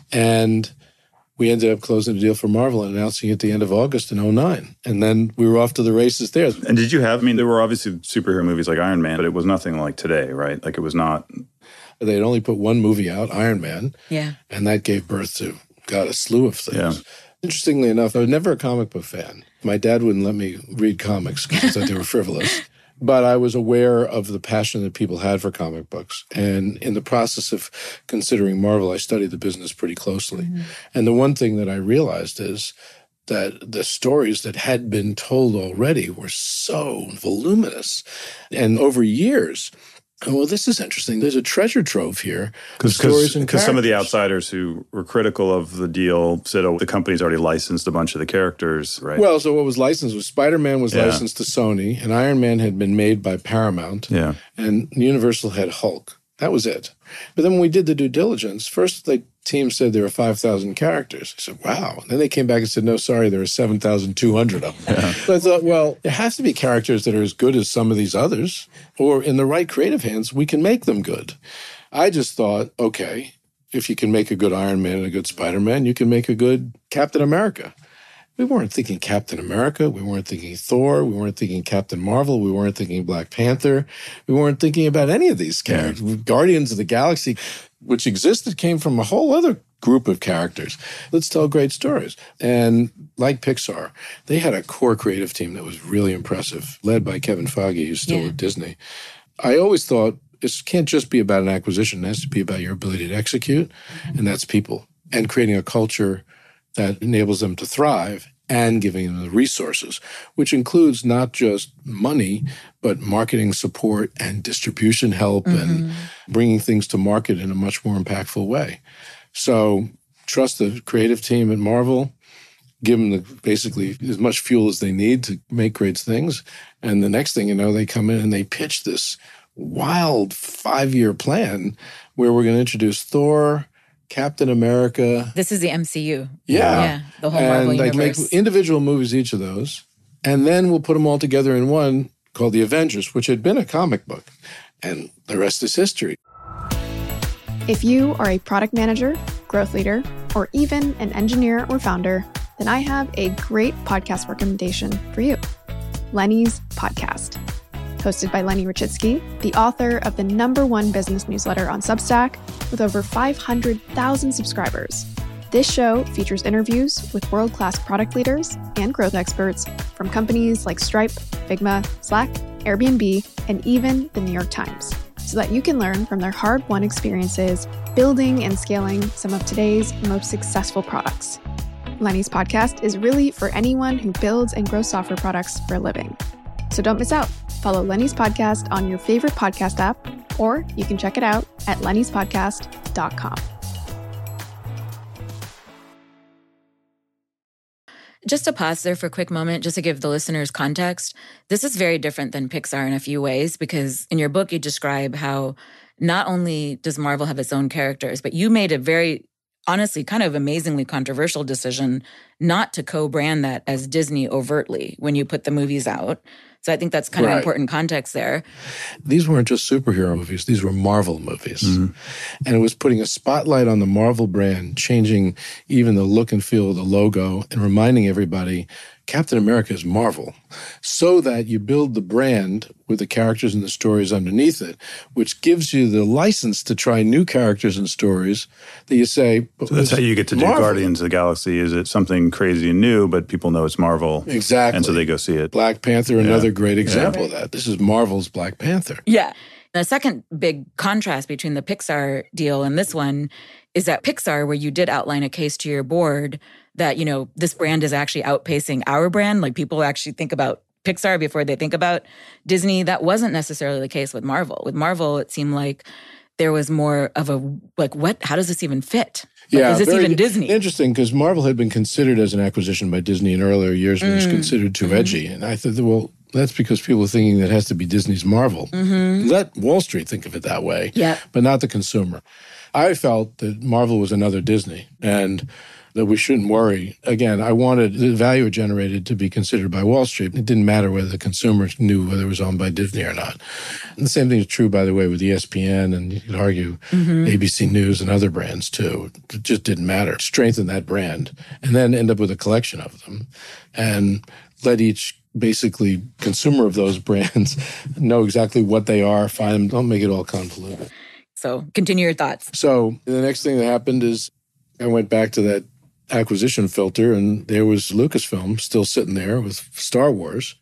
Speaker 4: And we ended up closing the deal for Marvel and announcing it at the end of August in oh nine. And then we were off to the races there.
Speaker 3: And did you have, I mean, there were obviously superhero movies like Iron Man, but it was nothing like today, right? Like it was not.
Speaker 4: They had only put one movie out, Iron Man,
Speaker 5: Yeah.
Speaker 4: and that gave birth to, God, a slew of things.
Speaker 3: Yeah.
Speaker 4: Interestingly enough, I was never a comic book fan. My dad wouldn't let me read comics because he thought they were frivolous. But I was aware of the passion that people had for comic books. And in the process of considering Marvel, I studied the business pretty closely. Mm-hmm. And the one thing that I realized is that the stories that had been told already were so voluminous. And over years, well, this is interesting. There's a treasure trove here.
Speaker 3: Because some of the
Speaker 4: characters.
Speaker 3: outsiders who were critical of the deal said, oh, the company's already licensed a bunch of the characters, right?
Speaker 4: Well, so what was licensed was Spider-Man was
Speaker 3: Yeah.
Speaker 4: licensed to Sony, and Iron Man had been made by Paramount,
Speaker 3: Yeah.
Speaker 4: and Universal had Hulk. That was it. But then when we did the due diligence, first the team said there were five thousand characters. I said, wow. And then they came back and said, no, sorry, there are seven thousand two hundred of them. Yeah. So I thought, well, there has to be characters that are as good as some of these others, or in the right creative hands, we can make them good. I just thought, okay, if you can make a good Iron Man and a good Spider-Man, you can make a good Captain America. We weren't thinking Captain America. We weren't thinking Thor. We weren't thinking Captain Marvel. We weren't thinking Black Panther. We weren't thinking about any of these characters. Yeah. Guardians of the Galaxy, which existed, came from a whole other group of characters. Let's tell great stories. And like Pixar, they had a core creative team that was really impressive, led by Kevin Feige, who's still
Speaker 5: yeah.
Speaker 4: at Disney. I always thought this can't just be about an acquisition. It has to be about your ability to execute, and that's people, and creating a culture that enables them to thrive and giving them the resources, which includes not just money, but marketing support and distribution help mm-hmm. and bringing things to market in a much more impactful way. So trust the creative team at Marvel, give them the, basically as much fuel as they need to make great things. And the next thing you know, they come in and they pitch this wild five-year plan where we're going to introduce Thor, Captain America.
Speaker 5: This is the M C U.
Speaker 4: Yeah.
Speaker 5: Yeah, the whole Marvel
Speaker 4: and like
Speaker 5: universe.
Speaker 4: Make individual movies, each of those. And then we'll put them all together in one called The Avengers, which had been a comic book. And the rest is history.
Speaker 1: If you are a product manager, growth leader, or even an engineer or founder, then I have a great podcast recommendation for you. Lenny's Podcast. Hosted by Lenny Rachitsky, the author of the number one business newsletter on Substack with over five hundred thousand subscribers. This show features interviews with world-class product leaders and growth experts from companies like Stripe, Figma, Slack, Airbnb, and even the New York Times, so that you can learn from their hard-won experiences building and scaling some of today's most successful products. Lenny's Podcast is really for anyone who builds and grows software products for a living. So don't miss out. Follow Lenny's Podcast on your favorite podcast app, or you can check it out at lennys podcast dot com.
Speaker 5: Just to pause there for a quick moment, just to give the listeners context, this is very different than Pixar in a few ways, because in your book, you describe how not only does Marvel have its own characters, but you made a very, honestly, kind of amazingly controversial decision not to co-brand that as Disney overtly when you put the movies out. So I think that's kind
Speaker 4: right.
Speaker 5: of important context there.
Speaker 4: These weren't just superhero movies. These were Marvel movies.
Speaker 3: Mm-hmm.
Speaker 4: And it was putting a spotlight on the Marvel brand, changing even the look and feel of the logo, and reminding everybody Captain America is Marvel, so that you build the brand with the characters and the stories underneath it, which gives you the license to try new characters and stories that you say, but
Speaker 3: so that's how you get to do
Speaker 4: Marvel.
Speaker 3: Guardians of the Galaxy. Is it something crazy and new, but people know it's Marvel.
Speaker 4: Exactly.
Speaker 3: And so they go see it.
Speaker 4: Black Panther, another
Speaker 3: Yeah.
Speaker 4: great example
Speaker 3: Yeah.
Speaker 4: of that. This is Marvel's Black Panther.
Speaker 5: Yeah. The second big contrast between the Pixar deal and this one is that Pixar, where you did outline a case to your board that, you know, this brand is actually outpacing our brand. Like, people actually think about Pixar before they think about Disney. That wasn't necessarily the case with Marvel. With Marvel, it seemed like there was more of a, like, what, how does this even fit? Like,
Speaker 4: Yeah,
Speaker 5: is this
Speaker 4: very
Speaker 5: even Disney?
Speaker 4: Interesting, because Marvel had been considered as an acquisition by Disney in earlier years, and it was
Speaker 5: Mm.
Speaker 4: considered too
Speaker 5: Mm-hmm.
Speaker 4: edgy. And I thought, well, that's because people are thinking that it has to be Disney's Marvel.
Speaker 5: Mm-hmm.
Speaker 4: Let Wall Street think of it that way,
Speaker 5: Yeah.
Speaker 4: but not the consumer. I felt that Marvel was another Disney, and that we shouldn't worry. Again, I wanted the value it generated to be considered by Wall Street. It didn't matter whether the consumers knew whether it was owned by Disney or not. And the same thing is true, by the way, with E S P N, and you could argue
Speaker 5: Mm-hmm.
Speaker 4: A B C News and other brands too. It just didn't matter. Strengthen that brand, and then end up with a collection of them, and let each basically consumer of those brands know exactly what they are, find them, don't make it all convoluted.
Speaker 5: So continue your thoughts.
Speaker 4: So the next thing that happened is I went back to that acquisition filter, and there was Lucasfilm still sitting there with Star Wars.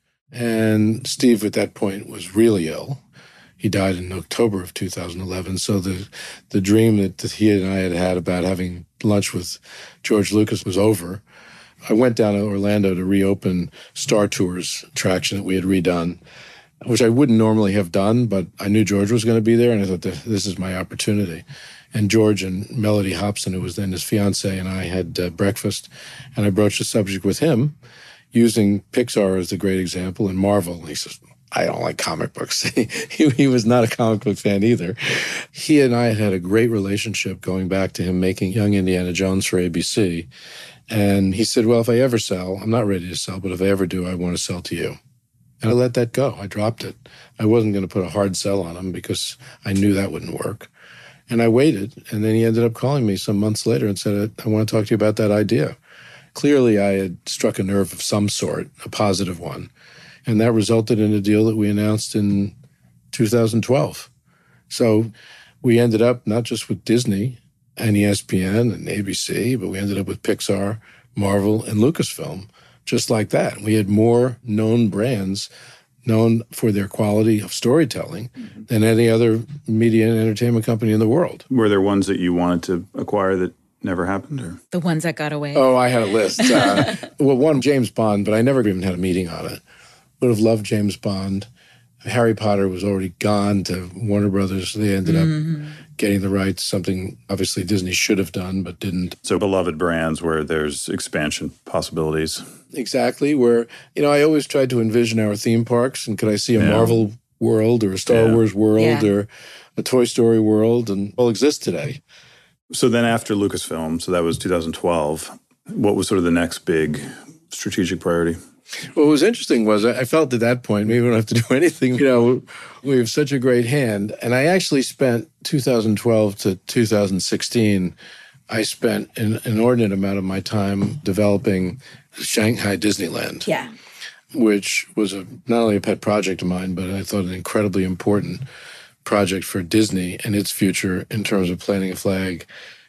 Speaker 4: And Steve at that point was really ill. He died in October of two thousand eleven. So the the dream that, that he and I had had about having lunch with George Lucas was over. I went down to Orlando to reopen Star Tours attraction that we had redone. which I wouldn't normally have done, but I knew George was going to be there, and I thought, this is my opportunity. And George and Melody Hobson, who was then his fiancée, and I had uh, breakfast, and I broached the subject with him, using Pixar as the great example, and Marvel. He says, I don't like comic books. he, he was not a comic book fan either. He and I had had a great relationship going back to him making Young Indiana Jones for A B C. And he said, well, if I ever sell, I'm not ready to sell, but if I ever do, I want to sell to you. And I let that go. I dropped it. I wasn't going to put a hard sell on him because I knew that wouldn't work. And I waited. And then he ended up calling me some months later and said, I want to talk to you about that idea. Clearly, I had struck a nerve of some sort, a positive one. And that resulted in a deal that we announced in two thousand twelve. So we ended up not just with Disney and E S P N and A B C, but we ended up with Pixar, Marvel, and Lucasfilm, just like that. We had more known brands known for their quality of storytelling mm-hmm. than any other media and entertainment company in the world.
Speaker 3: Were there ones that you wanted to acquire that never happened? Or?
Speaker 5: The ones that got away?
Speaker 4: Oh, I had a list. Uh, well, one, James Bond, but I never even had a meeting on it. Would have loved James Bond. Harry Potter was already gone to Warner Brothers. They ended mm-hmm. up getting the rights, something obviously Disney should have done, but didn't.
Speaker 3: So beloved brands where there's expansion possibilities.
Speaker 4: Exactly, where, you know, I always tried to envision our theme parks, and could I see a yeah. Marvel world or a Star yeah. Wars world yeah. or a Toy Story world, and all exists today.
Speaker 3: So then after Lucasfilm, so that was two thousand twelve, what was sort of the next big strategic priority?
Speaker 4: What was interesting was I felt at that point, maybe we don't have to do anything. You know, we have such a great hand. And I actually spent two thousand twelve to two thousand sixteen, I spent an inordinate amount of my time developing Shanghai Disneyland.
Speaker 5: Yeah.
Speaker 4: Which was a, not only a pet project of mine, but I thought an incredibly important project for Disney and its future in terms of planting a flag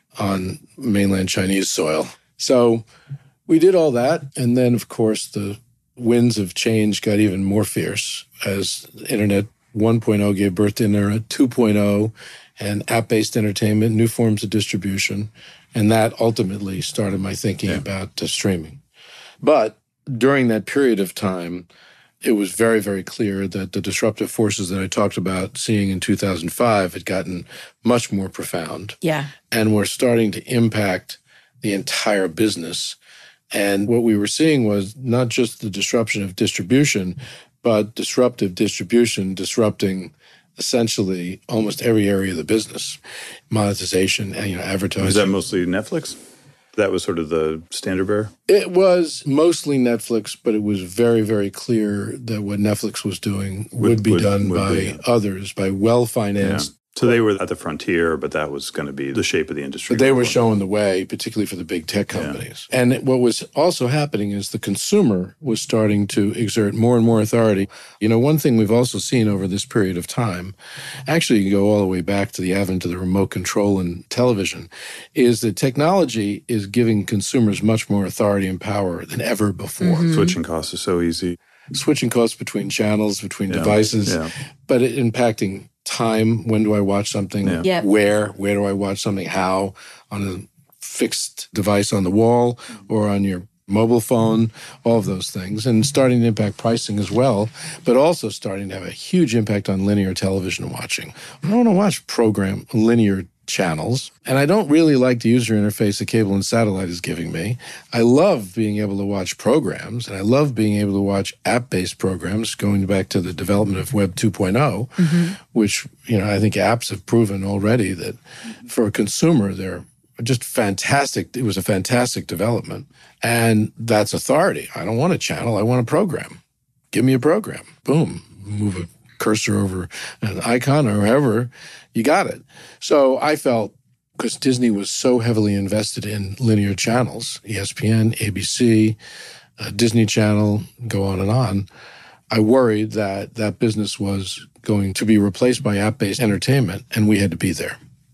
Speaker 4: on mainland Chinese soil. So we did all that. And then, of course, the winds of change got even more fierce as Internet one point oh gave birth to Internet two point oh and app-based entertainment, new forms of distribution. And that ultimately started my thinking yeah. about uh, streaming. But during that period of time, it was very, very clear that the disruptive forces that I talked about seeing in two thousand five had gotten much more profound.
Speaker 5: Yeah.
Speaker 4: And were starting to impact the entire business. And what we were seeing was not just the disruption of distribution, but disruptive distribution disrupting essentially almost every area of the business. Monetization and, you know, advertising.
Speaker 3: Was that mostly Netflix? That was sort of the standard bearer?
Speaker 4: It was mostly Netflix, but it was very, very clear that what Netflix was doing would, would be would, done would by be. others, by well-financed.
Speaker 3: Yeah. So they were at the frontier, but that was going to be the shape of the industry.
Speaker 4: But they were showing the way, particularly for the big tech companies. Yeah. And what was also happening is the consumer was starting to exert more and more authority. You know, one thing we've also seen over this period of time, actually you can go all the way back to the advent of the remote control in television, is that technology is giving consumers much more authority and power than ever before.
Speaker 3: Mm-hmm. Switching costs is so easy.
Speaker 4: Switching costs between channels, between
Speaker 3: yeah.
Speaker 4: devices,
Speaker 3: yeah.
Speaker 4: but it impacting time. When do I watch something?
Speaker 3: Yeah.
Speaker 5: Yep.
Speaker 4: Where? Where do I watch something? How? On a fixed device on the wall or on your mobile phone, all of those things. And starting to impact pricing as well, but also starting to have a huge impact on linear television watching. I don't want to watch program linear channels, and I don't really like the user interface that cable and satellite is giving me. I love being able to watch programs, and I love being able to watch app-based programs, going back to the development of Web two point oh, mm-hmm. which, you know, I think apps have proven already that for a consumer, they're just fantastic. It was a fantastic development, and that's authority. I don't want a channel. I want a program. Give me a program. Boom. Move a cursor over an icon or however, you got it. So I felt, because Disney was so heavily invested in linear channels, E S P N, A B C, uh, Disney Channel, go on and on, I worried that that business was going to be replaced by app-based entertainment, and we had to be there.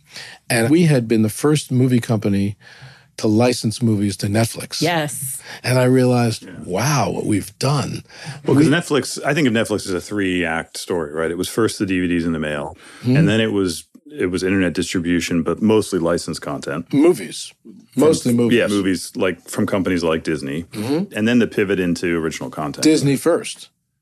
Speaker 4: And we had been the first movie company to license movies to Netflix.
Speaker 5: Yes.
Speaker 4: And I realized, yeah. wow, what we've done.
Speaker 3: Well, because Netflix, I think of Netflix as a three-act story, right? It was first the D V Ds in the mail, mm-hmm. and then it was it was internet distribution, but mostly licensed content.
Speaker 4: Movies. Mostly
Speaker 3: from,
Speaker 4: movies.
Speaker 3: Yeah, movies like from companies like Disney. Mm-hmm. And then the pivot into original content.
Speaker 4: Disney first.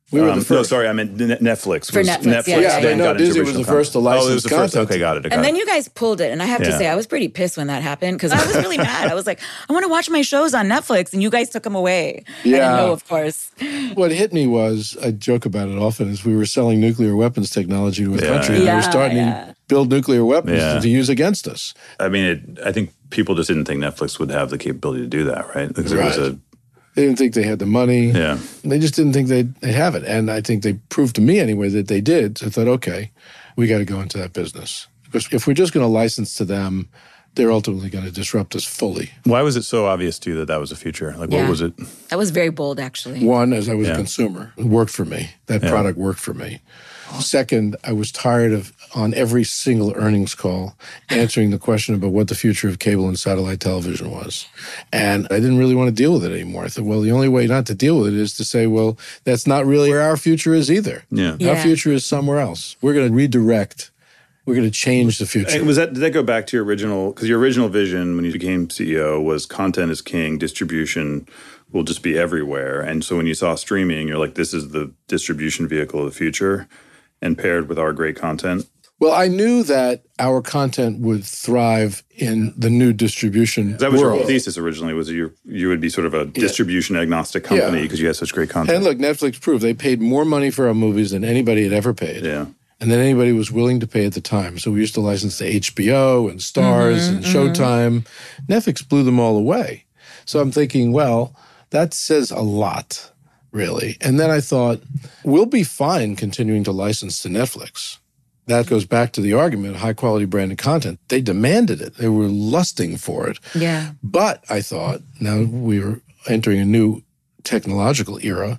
Speaker 4: We were
Speaker 3: Um,
Speaker 4: the first.
Speaker 3: No, sorry, I meant N- Netflix.
Speaker 5: For
Speaker 3: was-
Speaker 5: Netflix, yeah, yeah,
Speaker 4: yeah.
Speaker 3: then
Speaker 4: No,
Speaker 3: got into
Speaker 4: Disney was
Speaker 3: original
Speaker 4: the first to
Speaker 3: content. Oh, it
Speaker 4: license
Speaker 3: was the first.
Speaker 4: content.
Speaker 3: Okay, got it. Got
Speaker 5: And then
Speaker 3: it.
Speaker 5: you guys pulled it. And I have to
Speaker 3: Yeah.
Speaker 5: say, I was pretty pissed when that happened because I was really mad. I was like, I want to watch my shows on Netflix. And you guys took them away. I
Speaker 4: Yeah.
Speaker 5: didn't know, of course.
Speaker 4: What hit me was, I joke about it often, is we were selling nuclear weapons technology to a
Speaker 3: Yeah.
Speaker 4: country and they
Speaker 5: Yeah,
Speaker 4: were starting
Speaker 5: yeah.
Speaker 4: to build nuclear weapons
Speaker 3: Yeah.
Speaker 4: to use against us.
Speaker 3: I mean, it, I think people just didn't think Netflix would have the capability to do that, right? Because
Speaker 4: Right.
Speaker 3: it was a
Speaker 4: They didn't think they had the money.
Speaker 3: yeah.
Speaker 4: They just didn't think they'd, they'd have it. And I think they proved to me anyway that they did. So I thought, okay, we got to go into that business. Because if we're just going to license to them, they're ultimately going to disrupt us fully.
Speaker 3: Why was it so obvious to you that that was the future? Like,
Speaker 5: Yeah.
Speaker 3: what was it?
Speaker 5: That was very bold, actually.
Speaker 4: One, as I was
Speaker 3: Yeah.
Speaker 4: a consumer, it worked for me. That
Speaker 3: Yeah.
Speaker 4: product worked for me. Second, I was tired of, on every single earnings call, answering the question about what the future of cable and satellite television was. And I didn't really want to deal with it anymore. I thought, well, the only way not to deal with it is to say, well, that's not really where our future is either.
Speaker 3: Yeah.
Speaker 5: Yeah.
Speaker 4: Our future is somewhere else. We're going to redirect. We're going to change the future.
Speaker 3: And was that, did that go back to your original, because your original vision when you became C E O was content is king, distribution will just be everywhere. And so when you saw streaming, you're like, this is the distribution vehicle of the future and paired with our great content.
Speaker 4: Well, I knew that our content would thrive in the new distribution
Speaker 3: That was
Speaker 4: world.
Speaker 3: your thesis originally, was that you you would be sort of a distribution agnostic company
Speaker 4: Yeah.
Speaker 3: because you had such great content.
Speaker 4: And look, Netflix proved they paid more money for our movies than anybody had ever paid.
Speaker 3: Yeah.
Speaker 4: And than anybody was willing to pay at the time. So we used to license to H B O and Stars and Showtime. Netflix blew them all away. So I'm thinking, well, that says a lot, really. And then I thought, we'll be fine continuing to license to Netflix. That goes back to the argument of high-quality branded content. They demanded it. They were lusting for it.
Speaker 5: Yeah.
Speaker 4: But I thought, now we were entering a new technological era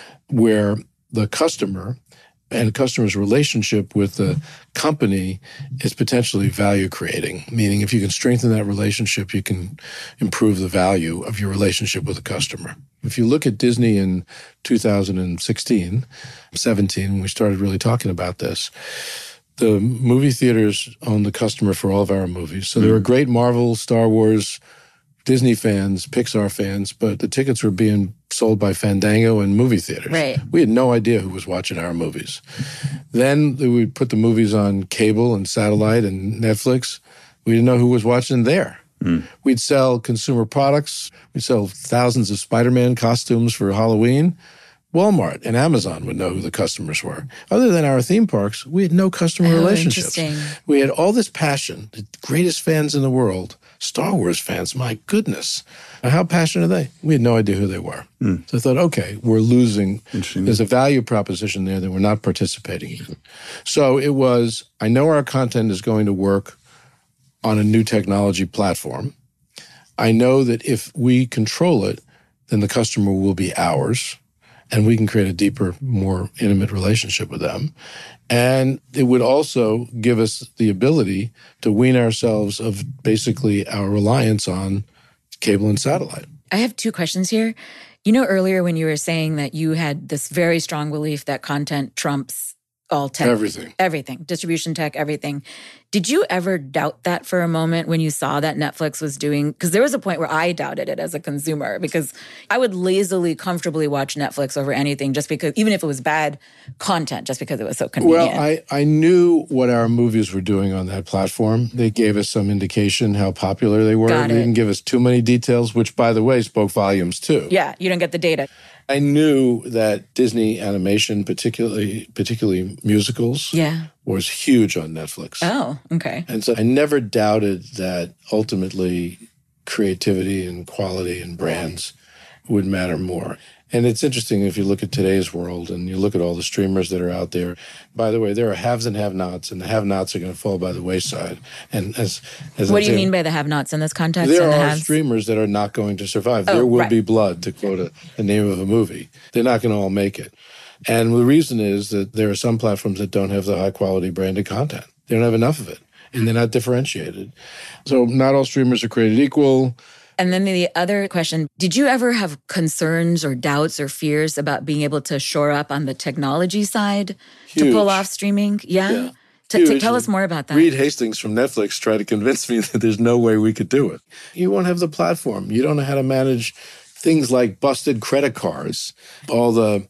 Speaker 4: where the customer and the customer's relationship with the company is potentially value creating. Meaning if you can strengthen that relationship, you can improve the value of your relationship with the customer. If you look at Disney in two thousand sixteen, seventeen, when we started really talking about this, the movie theaters own the customer for all of our movies. So there were great Marvel, Star Wars, Disney fans, Pixar fans, but the tickets were being sold by Fandango and movie theaters.
Speaker 5: Right.
Speaker 4: We had no idea who was watching our movies. Then we would put the movies on cable and satellite and Netflix. We didn't know who was watching there. Mm. We'd sell consumer products. We'd sell thousands of Spider-Man costumes for Halloween. Walmart and Amazon would know who the customers were. Other than our theme parks, we had no customer
Speaker 5: Oh,
Speaker 4: relationships.
Speaker 5: interesting.
Speaker 4: We had all this passion, the greatest fans in the world, Star Wars fans, my goodness. How passionate are they? We had no idea who they were. Mm. So I thought, okay, we're losing. There's a value proposition there that we're not participating in. So it was, I know our content is going to work on a new technology platform. I know that if we control it, then the customer will be ours. And we can create a deeper, more intimate relationship with them. And it would also give us the ability to wean ourselves of basically our reliance on cable and satellite.
Speaker 5: I have two questions here. You know, earlier when you were saying that you had this very strong belief that content trumps all tech.
Speaker 4: Everything.
Speaker 5: Everything. Distribution tech, everything. Did you ever doubt that for a moment when you saw that Netflix was doing, because there was a point where I doubted it as a consumer because I would lazily, comfortably watch Netflix over anything just because, even if it was bad content, just because it was so convenient.
Speaker 4: Well, I, I knew what our movies were doing on that platform. They gave us some indication how popular they were.
Speaker 5: Got
Speaker 4: They
Speaker 5: it.
Speaker 4: didn't give us too many details, which, by the way, spoke volumes too.
Speaker 5: Yeah, you don't get the data.
Speaker 4: I knew that Disney animation, particularly particularly musicals,
Speaker 5: Yeah.
Speaker 4: was huge on Netflix.
Speaker 5: Oh, okay.
Speaker 4: And so I never doubted that ultimately creativity and quality and brands would matter more. And it's interesting if you look at today's world and you look at all the streamers that are out there. By the way, there are haves and have-nots, and the have-nots are going to fall by the wayside. And as, as
Speaker 5: What
Speaker 4: I
Speaker 5: do you
Speaker 4: say,
Speaker 5: mean by the have-nots in this context?
Speaker 4: there
Speaker 5: and the
Speaker 4: are
Speaker 5: haves?
Speaker 4: streamers that are not going to survive.
Speaker 5: Oh,
Speaker 4: there will
Speaker 5: right.
Speaker 4: be blood, to quote a, the name of a movie. They're not going to all make it. And the reason is that there are some platforms that don't have the high-quality branded content. They don't have enough of it, and they're not differentiated. So not all streamers are created equal.
Speaker 5: And then the other question, did you ever have concerns or doubts or fears about being able to shore up on the technology side to pull
Speaker 4: Huge.
Speaker 5: off streaming? Yeah?
Speaker 4: Yeah.
Speaker 5: To, to
Speaker 4: Huge.
Speaker 5: tell us more about that.
Speaker 4: Reed Hastings from Netflix tried to convince me that there's no way we could do it. You won't have the platform. You don't know how to manage things like busted credit cards, all the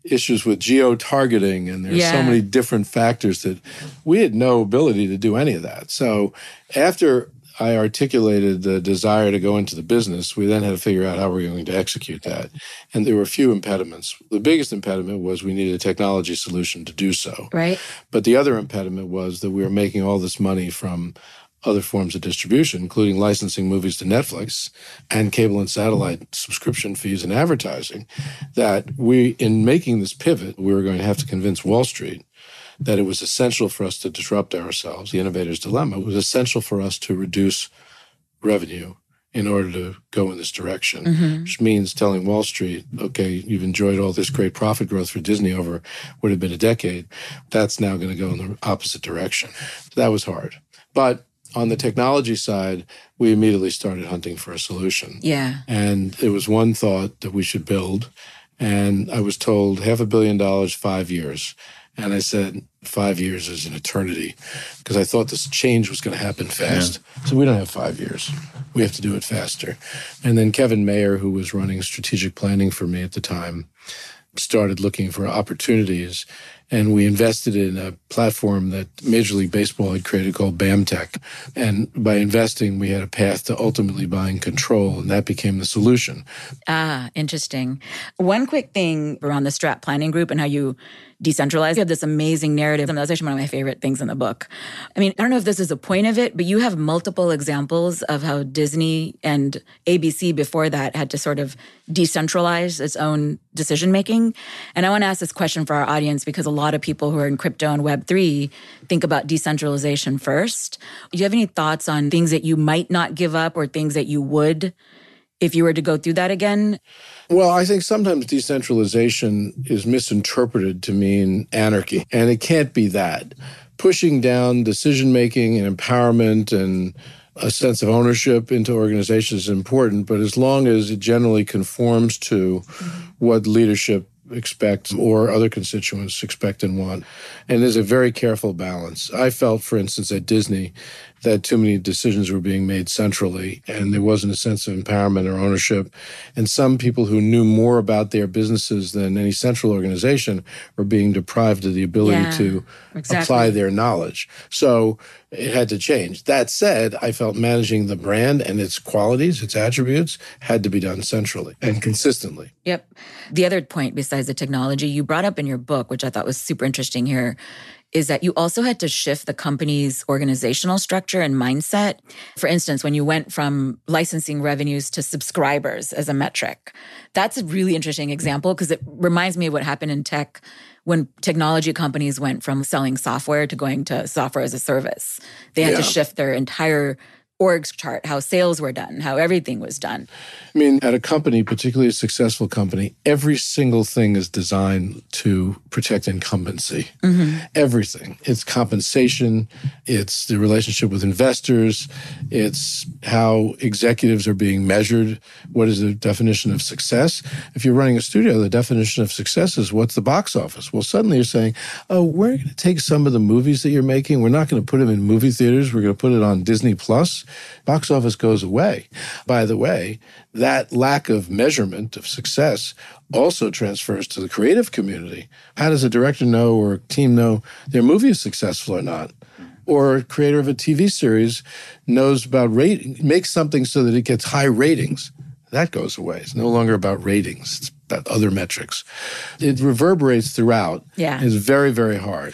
Speaker 4: issues with geo-targeting, and there's
Speaker 5: yeah.
Speaker 4: so many different factors that we had no ability to do any of that. So after I articulated the desire to go into the business, we then had to figure out how we're going to execute that. And there were a few impediments. The biggest impediment was we needed a technology solution to do so.
Speaker 5: Right.
Speaker 4: But the other impediment was that we were making all this money from other forms of distribution, including licensing movies to Netflix and cable and satellite subscription fees and advertising, that we, in making this pivot, we were going to have to convince Wall Street that it was essential for us to disrupt ourselves. The innovator's dilemma. It was essential for us to reduce revenue in order to go in this direction, mm-hmm. which means telling Wall Street, okay, you've enjoyed all this great profit growth for Disney over what had been a decade. That's now going to go in the opposite direction. So that was hard. But on the technology side, we immediately started hunting for a solution.
Speaker 5: Yeah.
Speaker 4: And it was one thought that we should build. And I was told half a billion dollars, five years. And I said, five years is an eternity, because I thought this change was going to happen fast. Yeah. So we don't have five years. We have to do it faster. And then Kevin Mayer, who was running strategic planning for me at the time, started looking for opportunities. And we invested in a platform that Major League Baseball had created called BAMTech. And by investing, we had a path to ultimately buying control, and that became the solution.
Speaker 5: Ah, interesting. One quick thing around the strat planning group and how you decentralize. You have this amazing narrative, and that's actually one of my favorite things in the book. I mean, I don't know if this is a point of it, but you have multiple examples of how Disney and A B C before that had to sort of decentralize its own decision-making. And I want to ask this question for our audience because a lot of people who are in crypto and Web three think about decentralization first. Do you have any thoughts on things that you might not give up or things that you would if you were to go through that again?
Speaker 4: Well, I think sometimes decentralization is misinterpreted to mean anarchy, and it can't be that. Pushing down decision-making and empowerment and a sense of ownership into organizations is important, but as long as it generally conforms to what leadership expect or other constituents expect and want. And there's a very careful balance. I felt, for instance, at Disney, that too many decisions were being made centrally and there wasn't a sense of empowerment or ownership. And some people who knew more about their businesses than any central organization were being deprived of the ability
Speaker 5: yeah,
Speaker 4: to
Speaker 5: exactly.
Speaker 4: apply their knowledge. So it had to change. That said, I felt managing the brand and its qualities, its attributes, had to be done centrally and consistently.
Speaker 5: Yep. The other point besides the technology you brought up in your book, which I thought was super interesting here, is that you also had to shift the company's organizational structure and mindset. For instance, when you went from licensing revenues to subscribers as a metric, that's a really interesting example because it reminds me of what happened in tech when technology companies went from selling software to going to software as a service. They had
Speaker 4: yeah.
Speaker 5: to shift their entire org chart, how sales were done, how everything was done.
Speaker 4: I mean, at a company, particularly a successful company, every single thing is designed to protect incumbency. Mm-hmm. Everything. It's compensation, it's the relationship with investors, it's how executives are being measured. What is the definition of success? If you're running a studio, the definition of success is what's the box office? Well, suddenly you're saying, oh, we're going to take some of the movies that you're making, we're not going to put them in movie theaters, we're going to put it on Disney Plus. Box office goes away. By the way, that lack of measurement of success also transfers to the creative community. How does a director know or a team know their movie is successful or not? Or a creator of a T V series knows about rating, makes something so that it gets high ratings. That goes away. It's no longer about ratings. It's about other metrics. It reverberates throughout.
Speaker 5: Yeah.
Speaker 4: It's very, very hard.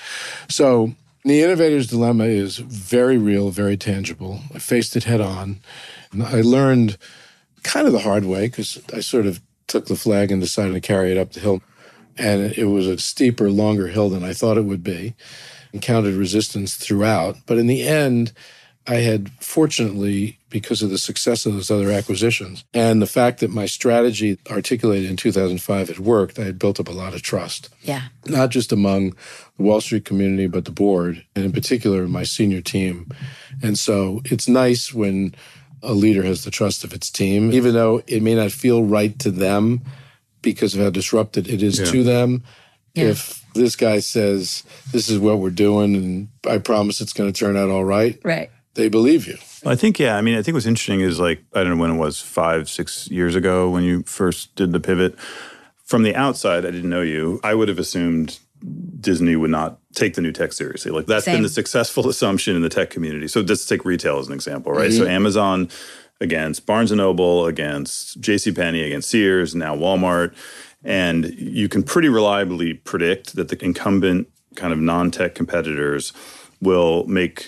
Speaker 4: So the innovator's dilemma is very real, very tangible. I faced it head on. And I learned kind of the hard way because I sort of took the flag and decided to carry it up the hill. And it was a steeper, longer hill than I thought it would be. Encountered resistance throughout. But in the end, I had, fortunately, because of the success of those other acquisitions and the fact that my strategy articulated in two thousand five had worked, I had built up a lot of trust.
Speaker 5: Yeah.
Speaker 4: Not just among the Wall Street community, but the board, and in particular, my senior team. And so it's nice when a leader has the trust of its team, even though it may not feel right to them because of how disrupted it is yeah. to them. Yeah. If this guy says, this is what we're doing, and I promise it's going to turn out all right.
Speaker 5: Right.
Speaker 4: They believe you.
Speaker 3: I think, yeah. I mean, I think what's interesting is like, I don't know when it was, five, six years ago when you first did the pivot. from the outside, I didn't know you. I would have assumed Disney would not take the new tech seriously. Like that's Same. been the successful assumption in the tech community. So just take retail as an example, right? Mm-hmm. So Amazon against Barnes and Noble, against JCPenney, against Sears, now Walmart. And you can pretty reliably predict that the incumbent kind of non-tech competitors will make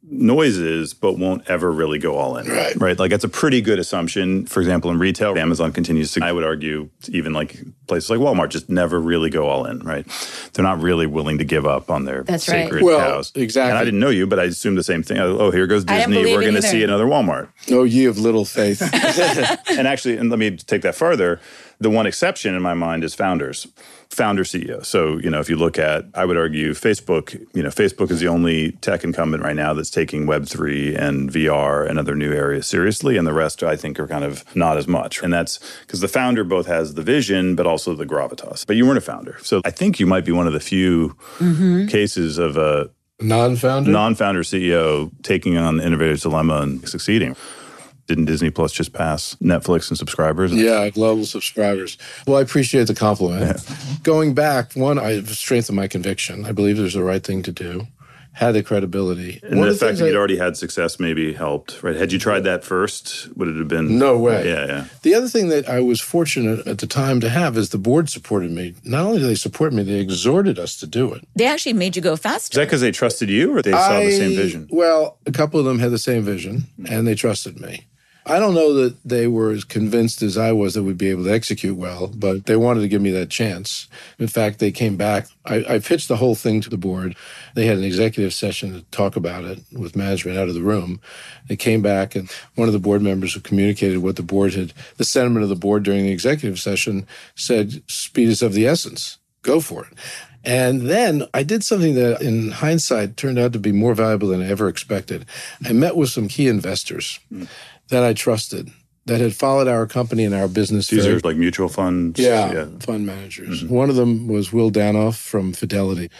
Speaker 3: noises, but won't ever really go all in.
Speaker 4: Right.
Speaker 3: Right. Like that's a pretty good assumption. For example, in retail, Amazon continues to, I would argue, even like places like Walmart just never really go all in, right? They're not really willing to give up on their
Speaker 5: that's
Speaker 3: sacred
Speaker 5: right.
Speaker 4: well,
Speaker 3: cows.
Speaker 4: Exactly.
Speaker 3: And I didn't know you, but I assumed the same thing. Oh, here goes Disney. We're going to see another Walmart.
Speaker 4: Oh, ye of little faith.
Speaker 3: And actually, and let me take that further. The one exception in my mind is founders, founder C E O. So, you know, if you look at, I would argue Facebook, you know, Facebook is the only tech incumbent right now that's taking Web three and V R and other new areas seriously. And the rest, I think, are kind of not as much. And that's because the founder both has the vision, but also the gravitas. But you weren't a founder. So I think you might be one of the few mm-hmm. cases of a
Speaker 4: non-founder,
Speaker 3: non-founder C E O taking on the innovator's dilemma and succeeding. Didn't Disney Plus just pass Netflix and subscribers?
Speaker 4: Yeah, global subscribers. Well, I appreciate the compliment. Yeah. Going back, one, I've strengthened my conviction. I believe there's the right thing to do. Had the credibility.
Speaker 3: And
Speaker 4: one
Speaker 3: the fact that
Speaker 4: I,
Speaker 3: you'd already had success maybe helped, right? Had you tried that first, would it have been?
Speaker 4: No way.
Speaker 3: Yeah, yeah.
Speaker 4: The other thing that I was fortunate at the time to have is the board supported me. Not only did they support me, they exhorted us to do it.
Speaker 5: They actually made you go faster.
Speaker 3: Is that because they trusted you or they saw
Speaker 4: I,
Speaker 3: the same vision?
Speaker 4: Well, a couple of them had the same vision, and they trusted me. I don't know that they were as convinced as I was that we'd be able to execute well, but they wanted to give me that chance. In fact, they came back. I, I pitched the whole thing to the board. They had an executive session to talk about it with management out of the room. They came back, and one of the board members who communicated what the board had, the sentiment of the board during the executive session said, speed is of the essence. Go for it. And then I did something that, in hindsight, turned out to be more valuable than I ever expected. I met with some key investors mm. that I trusted, that had followed our company and our business.
Speaker 3: These
Speaker 4: very,
Speaker 3: are like mutual funds?
Speaker 4: Yeah, yeah. fund managers. Mm-hmm. One of them was Will Danoff from Fidelity.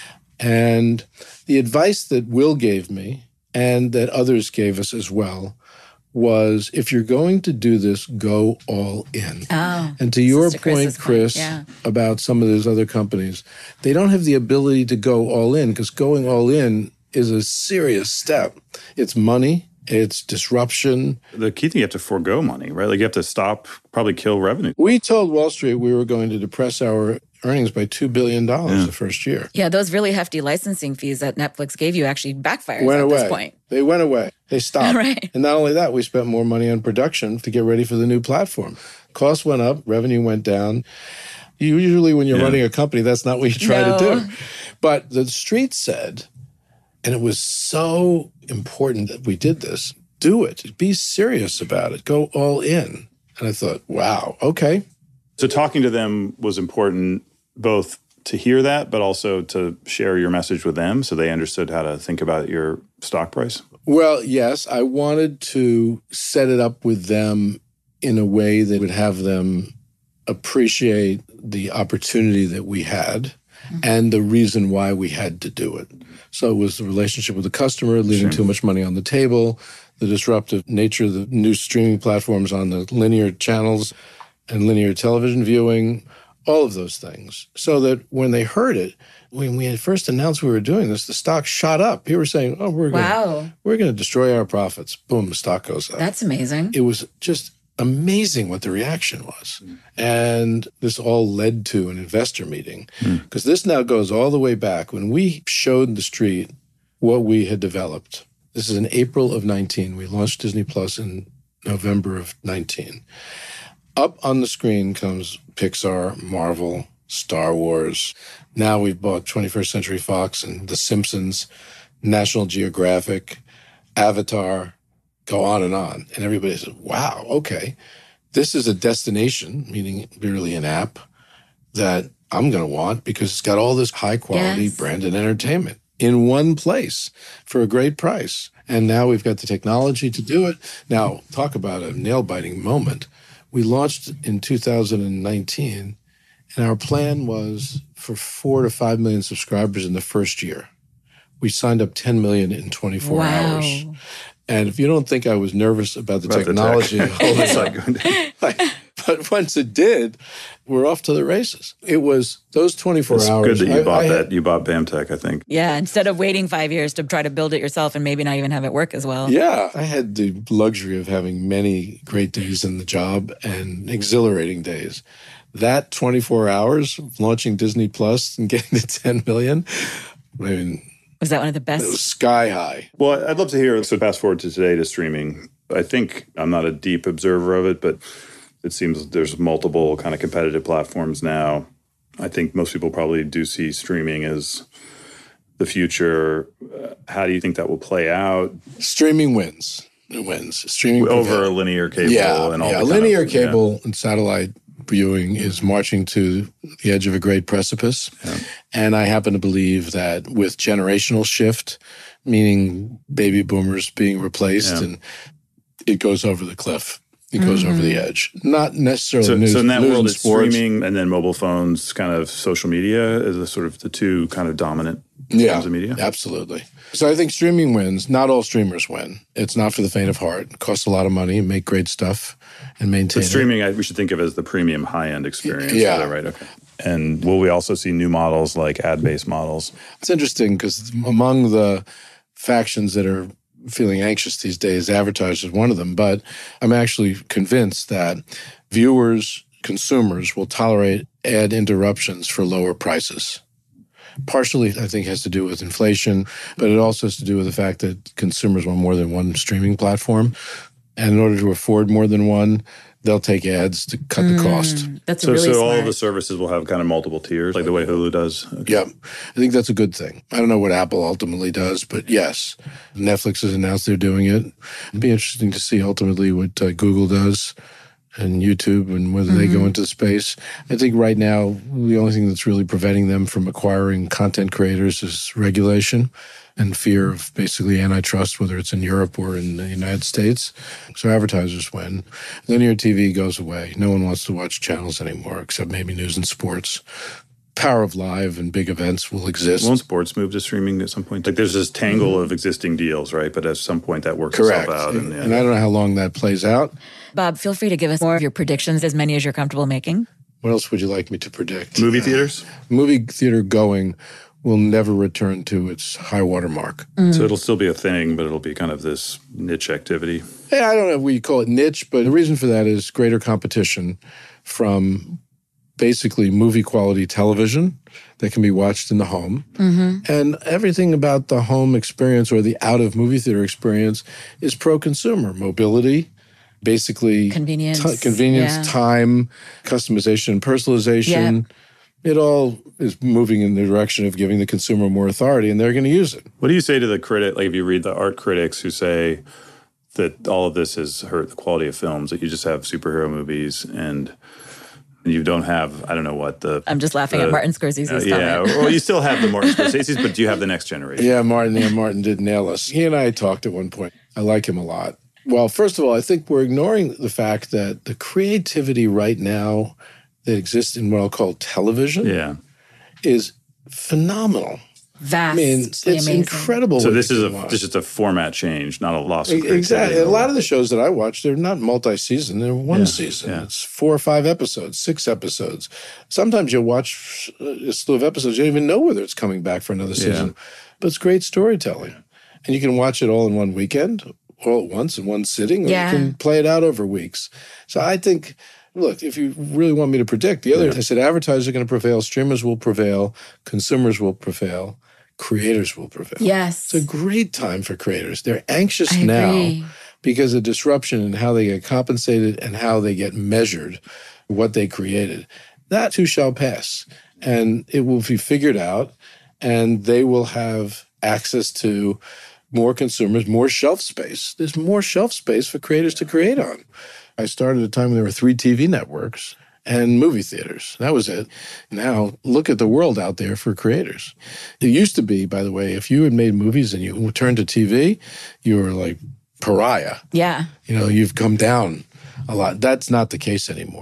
Speaker 4: And the advice that Will gave me, and that others gave us as well, was if you're going to do this, go all in.
Speaker 5: Oh,
Speaker 4: and to your
Speaker 5: Sister
Speaker 4: point, Chris,
Speaker 5: yeah.
Speaker 4: about some of those other companies, they don't have the ability to go all in because going all in is a serious step. It's money. It's disruption.
Speaker 3: The key thing, you have to forego money, right? Like you have to stop, probably kill revenue.
Speaker 4: We told Wall Street we were going to depress our earnings by two billion dollars yeah. the first year.
Speaker 5: Yeah, those really hefty licensing fees that Netflix gave you actually backfired
Speaker 4: went
Speaker 5: at
Speaker 4: away.
Speaker 5: this point.
Speaker 4: They went away. They stopped.
Speaker 5: Right.
Speaker 4: And not only that, we spent more money on production to get ready for the new platform. Costs went up, revenue went down. Usually when you're yeah. running a company, that's not what you try
Speaker 5: no.
Speaker 4: to do. But the street said, and it was so important that we did this, do it. Be serious about it. Go all in. And I thought, wow, okay.
Speaker 3: So talking to them was important, both to hear that, but also to share your message with them so they understood how to think about your stock price?
Speaker 4: Well, yes. I wanted to set it up with them in a way that would have them appreciate the opportunity that we had mm-hmm. and the reason why we had to do it. So it was the relationship with the customer, leaving sure. too much money on the table, the disruptive nature of the new streaming platforms on the linear channels and linear television viewing, all of those things. So that when they heard it, when we had first announced we were doing this, the stock shot up. People were saying, oh, we're
Speaker 5: wow.
Speaker 4: going we're going to destroy our profits. Boom, the stock goes up.
Speaker 5: That's amazing.
Speaker 4: It was just amazing what the reaction was. Mm. And this all led to an investor meeting because mm. this now goes all the way back when we showed the street what we had developed. This is in April of nineteen. We launched Disney Plus in November of nineteen. Up on the screen comes Pixar, Marvel, Star Wars. Now we've bought twenty-first Century Fox and The Simpsons, National Geographic, Avatar, go on and on. And everybody says, wow, okay. This is a destination, meaning literally an app, that I'm going to want because it's got all this high-quality yes. branded entertainment in one place for a great price. And now we've got the technology to do it. Now, talk about a nail-biting moment. We launched in two thousand nineteen, and our plan was for four to five million subscribers in the first year. We signed up ten million in twenty-four
Speaker 5: wow.
Speaker 4: hours. And if you don't think I was nervous about the about technology,
Speaker 3: the tech.
Speaker 4: like But once it did, we're off to the races. It was those twenty-four
Speaker 3: it's
Speaker 4: hours.
Speaker 3: It's good that you
Speaker 4: I,
Speaker 3: bought
Speaker 4: I
Speaker 3: that.
Speaker 4: Had,
Speaker 3: you bought BAMTech, I think.
Speaker 5: Yeah, instead of waiting five years to try to build it yourself and maybe not even have it work as well.
Speaker 4: Yeah, I had the luxury of having many great days in the job and exhilarating days. That twenty-four hours of launching Disney Plus and getting to ten million, I mean,
Speaker 5: was that one of the best?
Speaker 4: It was sky high.
Speaker 3: Well, I'd love to hear, so fast forward to today to streaming. I think I'm not a deep observer of it, but it seems there's multiple kind of competitive platforms now. I think most people probably do see streaming as the future. Uh, how do you think that will play out?
Speaker 4: Streaming wins. It wins. Streaming
Speaker 3: over
Speaker 4: prevails.
Speaker 3: linear cable
Speaker 4: yeah,
Speaker 3: and all
Speaker 4: yeah.
Speaker 3: the
Speaker 4: Linear
Speaker 3: of,
Speaker 4: cable
Speaker 3: yeah.
Speaker 4: and satellite viewing is marching to the edge of a great precipice. Yeah. And I happen to believe that with generational shift, meaning baby boomers being replaced, yeah. and it goes over the cliff. It goes mm-hmm. over the edge. Not necessarily
Speaker 3: so,
Speaker 4: news.
Speaker 3: So in that
Speaker 4: news
Speaker 3: world,
Speaker 4: and
Speaker 3: it's
Speaker 4: sports.
Speaker 3: streaming and then mobile phones, kind of social media is the sort of the two kind of dominant
Speaker 4: yeah,
Speaker 3: forms of media?
Speaker 4: Absolutely. So I think streaming wins. Not all streamers win. It's not for the faint of heart. It costs a lot of money, make great stuff, and maintain
Speaker 3: but streaming,
Speaker 4: it.
Speaker 3: I, we should think of as the premium high-end experience.
Speaker 4: Yeah.
Speaker 3: Is that right? Okay. And will we also see new models like ad-based models?
Speaker 4: It's interesting because among the factions that are feeling anxious these days, advertisers is one of them, but I'm actually convinced that viewers, consumers will tolerate ad interruptions for lower prices. Partially, I think, has to do with inflation, but it also has to do with the fact that consumers want more than one streaming platform. And in order to afford more than one, they'll take ads to cut mm, the cost.
Speaker 5: That's
Speaker 3: so,
Speaker 5: really
Speaker 3: so
Speaker 5: smart.
Speaker 3: all of the services will have kind of multiple tiers, like the way Hulu does? Okay.
Speaker 4: Yeah. I think that's a good thing. I don't know what Apple ultimately does, but yes, Netflix has announced they're doing it. It'd be interesting to see ultimately what uh, Google does and YouTube and whether mm-hmm. they go into space. I think right now, the only thing that's really preventing them from acquiring content creators is regulation and fear of basically antitrust, whether it's in Europe or in the United States. So advertisers win. Linear T V goes away. No one wants to watch channels anymore, except maybe news and sports. Power of live and big events will exist.
Speaker 3: Won't sports move to streaming at some point? Like there's this tangle mm-hmm. of existing deals, right? But at some point that works
Speaker 4: Correct.
Speaker 3: itself out.
Speaker 4: And,
Speaker 3: yeah.
Speaker 4: and I don't know how long that plays out.
Speaker 5: Bob, feel free to give us more of your predictions, as many as you're comfortable making.
Speaker 4: What else would you like me to predict?
Speaker 3: Movie theaters?
Speaker 4: Movie theater going will never return to its high water mark.
Speaker 3: Mm. So it'll still be a thing, but it'll be kind of this niche activity.
Speaker 4: Yeah, I don't know if we call it niche, but the reason for that is greater competition from basically movie quality television that can be watched in the home. Mm-hmm. And everything about the home experience or the out of movie theater experience is pro-consumer. Mobility, basically
Speaker 5: convenience,
Speaker 4: t- convenience,
Speaker 5: yeah.
Speaker 4: time, customization, personalization. Yeah. It all is moving in the direction of giving the consumer more authority, and they're going to use it.
Speaker 3: What do you say to the critic, like if you read the art critics who say that all of this has hurt the quality of films, that you just have superhero movies and you don't have, I don't know what, the...
Speaker 5: I'm just laughing
Speaker 3: the,
Speaker 5: at Martin Scorsese's
Speaker 3: uh, Yeah,
Speaker 5: comment.
Speaker 3: well, you still have the Martin Scorsese's, but do you have the next generation?
Speaker 4: Yeah, Martin, yeah, Martin did nail us. He and I talked at one point. I like him a lot. Well, first of all, I think we're ignoring the fact that the creativity right now that exists in what I'll call television
Speaker 3: yeah.
Speaker 4: is phenomenal.
Speaker 5: Vast.
Speaker 4: I mean, it's
Speaker 5: amazing.
Speaker 4: incredible.
Speaker 3: So this is a this is a format change, not a loss of creativity.
Speaker 4: Exactly. A lot of the shows that I watch, they're not multi-season. They're one
Speaker 3: yeah,
Speaker 4: season.
Speaker 3: Yeah.
Speaker 4: It's four or five episodes, six episodes. Sometimes you'll watch a slew of episodes. You don't even know whether it's coming back for another season. Yeah. But it's great storytelling. And you can watch it all in one weekend, all at once in one sitting, or
Speaker 5: yeah.
Speaker 4: you can play it out over weeks. So I think... Look, if you really want me to predict, the other, yeah. I said advertisers are going to prevail, streamers will prevail, consumers will prevail, creators will prevail.
Speaker 5: Yes.
Speaker 4: It's a great time for creators. They're anxious I now agree. Because of disruption in how they get compensated and how they get measured, what they created. That too shall pass. And it will be figured out, and they will have access to more consumers, more shelf space. There's more shelf space for creators to create on. I started at a time when there were three T V networks and movie theaters. That was it. Now, look at the world out there for creators. It used to be, by the way, if you had made movies and you turned to T V, you were like pariah.
Speaker 5: Yeah.
Speaker 4: You know, you've come down a lot. That's not the case anymore.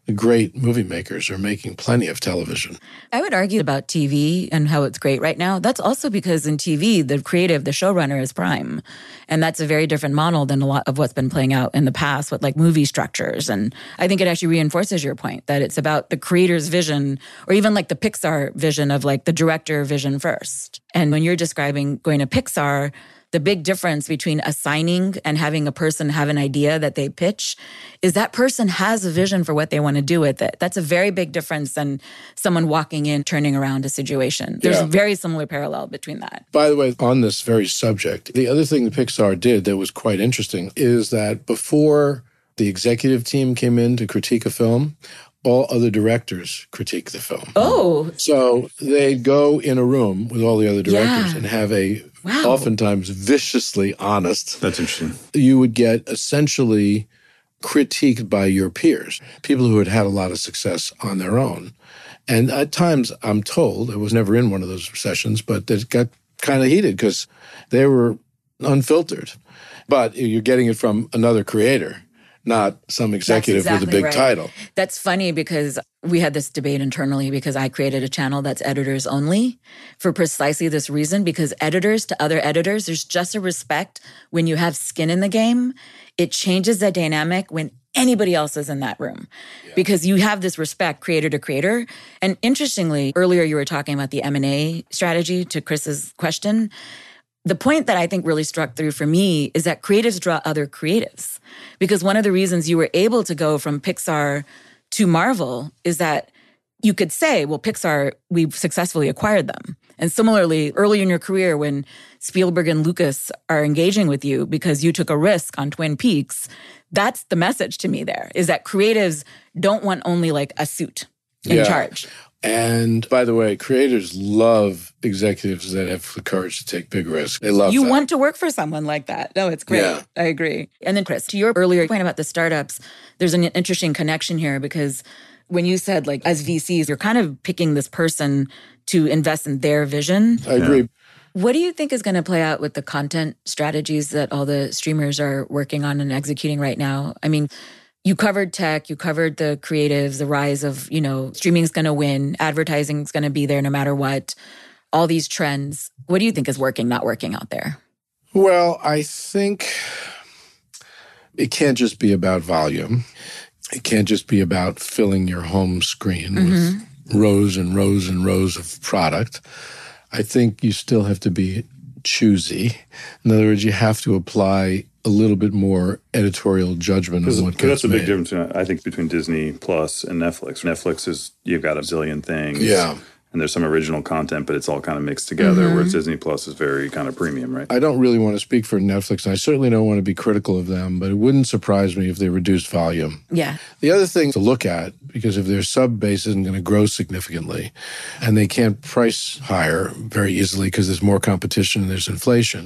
Speaker 4: The great movie makers are making plenty of television.
Speaker 5: I would argue about T V and how it's great right now. That's also because in T V, the creative, the showrunner is prime. And that's a very different model than a lot of what's been playing out in the past with like movie structures. And I think it actually reinforces your point that it's about the creator's vision, or even like the Pixar vision of like the director vision first. And when you're describing going to Pixar, the big difference between assigning and having a person have an idea that they pitch is that person has a vision for what they want to do with it. That's a very big difference than someone walking in, turning around a situation. There's
Speaker 4: Yeah.
Speaker 5: a very similar parallel between that.
Speaker 4: By the way, on this very subject, the other thing that Pixar did that was quite interesting is that before the executive team came in to critique a film, all other directors critique the film.
Speaker 5: Oh,
Speaker 4: So they'd go in a room with all the other directors
Speaker 5: Yeah.
Speaker 4: and have a
Speaker 5: Wow.
Speaker 4: oftentimes viciously honest.
Speaker 3: That's interesting.
Speaker 4: You would get essentially critiqued by your peers, people who had had a lot of success on their own. And at times, I'm told, I was never in one of those sessions, but it got kind of heated because they were unfiltered. But you're getting it from another creator, not some executive
Speaker 5: exactly
Speaker 4: with a big
Speaker 5: right.
Speaker 4: title.
Speaker 5: That's funny because we had this debate internally because I created a channel that's editors only for precisely this reason, because editors to other editors, there's just a respect when you have skin in the game. It changes the dynamic when anybody else is in that room because you have this respect creator to creator. And interestingly, earlier you were talking about the M and A strategy to Chris's question. The point that I think really struck through for me is that creatives draw other creatives. Because one of the reasons you were able to go from Pixar to Marvel is that you could say, well, Pixar, we've successfully acquired them. And similarly, early in your career, when Spielberg and Lucas are engaging with you because you took a risk on Twin Peaks, that's the message to me there, is that creatives don't want only like a suit in
Speaker 4: Yeah.
Speaker 5: charge.
Speaker 4: And by the way, creators love executives that have the courage to take big risks. They love
Speaker 5: You
Speaker 4: that.
Speaker 5: want to work for someone like that. No, it's great.
Speaker 4: Yeah.
Speaker 5: I agree. And then, Chris, to your earlier point about the startups, there's an interesting connection here because when you said, like, as V Cs, you're kind of picking this person to invest in their vision.
Speaker 4: I agree.
Speaker 5: What do you think is going to play out with the content strategies that all the streamers are working on and executing right now? I mean, you covered tech, you covered the creatives, the rise of, you know, streaming is going to win, advertising is going to be there no matter what, all these trends. What do you think is working, not working out there?
Speaker 4: Well, I think it can't just be about volume. It can't just be about filling your home screen mm-hmm. with rows and rows and rows of product. I think you still have to be choosy. In other words, you have to apply a little bit more editorial judgment on what gets
Speaker 3: That's a big
Speaker 4: made.
Speaker 3: difference, I think, between Disney Plus and Netflix. Netflix is, you've got a zillion things.
Speaker 4: Yeah.
Speaker 3: And there's some original content, but it's all kind of mixed together,
Speaker 5: Mm-hmm.
Speaker 3: whereas Disney Plus is very kind of premium, right?
Speaker 4: I don't really want to speak for Netflix, and I certainly don't want to be critical of them, but it wouldn't surprise me if they reduced volume.
Speaker 5: Yeah.
Speaker 4: The other thing to look at, because if their sub base isn't going to grow significantly, and they can't price higher very easily because there's more competition and there's inflation,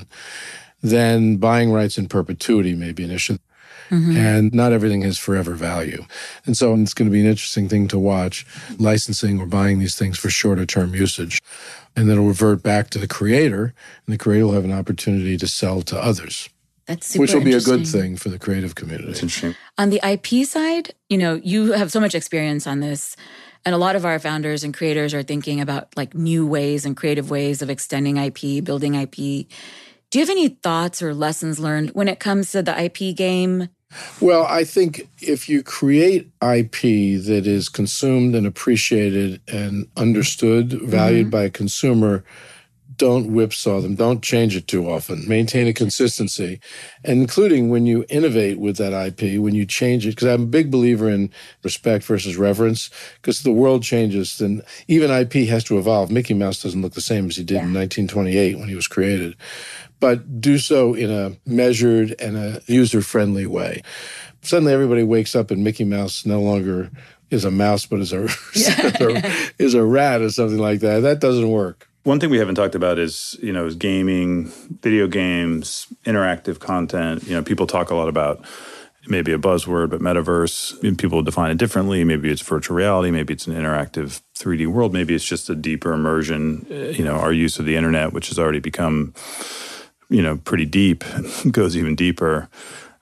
Speaker 4: then buying rights in perpetuity may be an issue. Mm-hmm. And not everything has forever value. And so it's going to be an interesting thing to watch, licensing or buying these things for shorter term usage. And then it'll revert back to the creator, and the creator will have an opportunity to sell to others.
Speaker 5: That's super
Speaker 4: Which will be a good
Speaker 5: interesting.
Speaker 4: thing for the creative community.
Speaker 3: It's interesting.
Speaker 5: On the I P side, you know, you have so much experience on this. And a lot of our founders and creators are thinking about like new ways and creative ways of extending I P, building I P. Do you have any thoughts or lessons learned when it comes to the I P game?
Speaker 4: Well, I think if you create I P that is consumed and appreciated and understood, valued mm-hmm. by a consumer, don't whipsaw them. Don't change it too often. Maintain a consistency, including when you innovate with that I P, when you change it. Because I'm a big believer in respect versus reverence, because the world changes, then even I P has to evolve. Mickey Mouse doesn't look the same as he did yeah. in nineteen twenty-eight when he was created. But do so in a measured and a user-friendly way. Suddenly everybody wakes up and Mickey Mouse no longer is a mouse, but is a, yeah. is a rat or something like that. That doesn't work.
Speaker 3: One thing we haven't talked about is, you know, is gaming, video games, interactive content. You know, people talk a lot about maybe a buzzword, but metaverse, and people define it differently. Maybe it's virtual reality. Maybe it's an interactive three D world. Maybe it's just a deeper immersion. You know, our use of the internet, which has already become, you know, pretty deep, goes even deeper.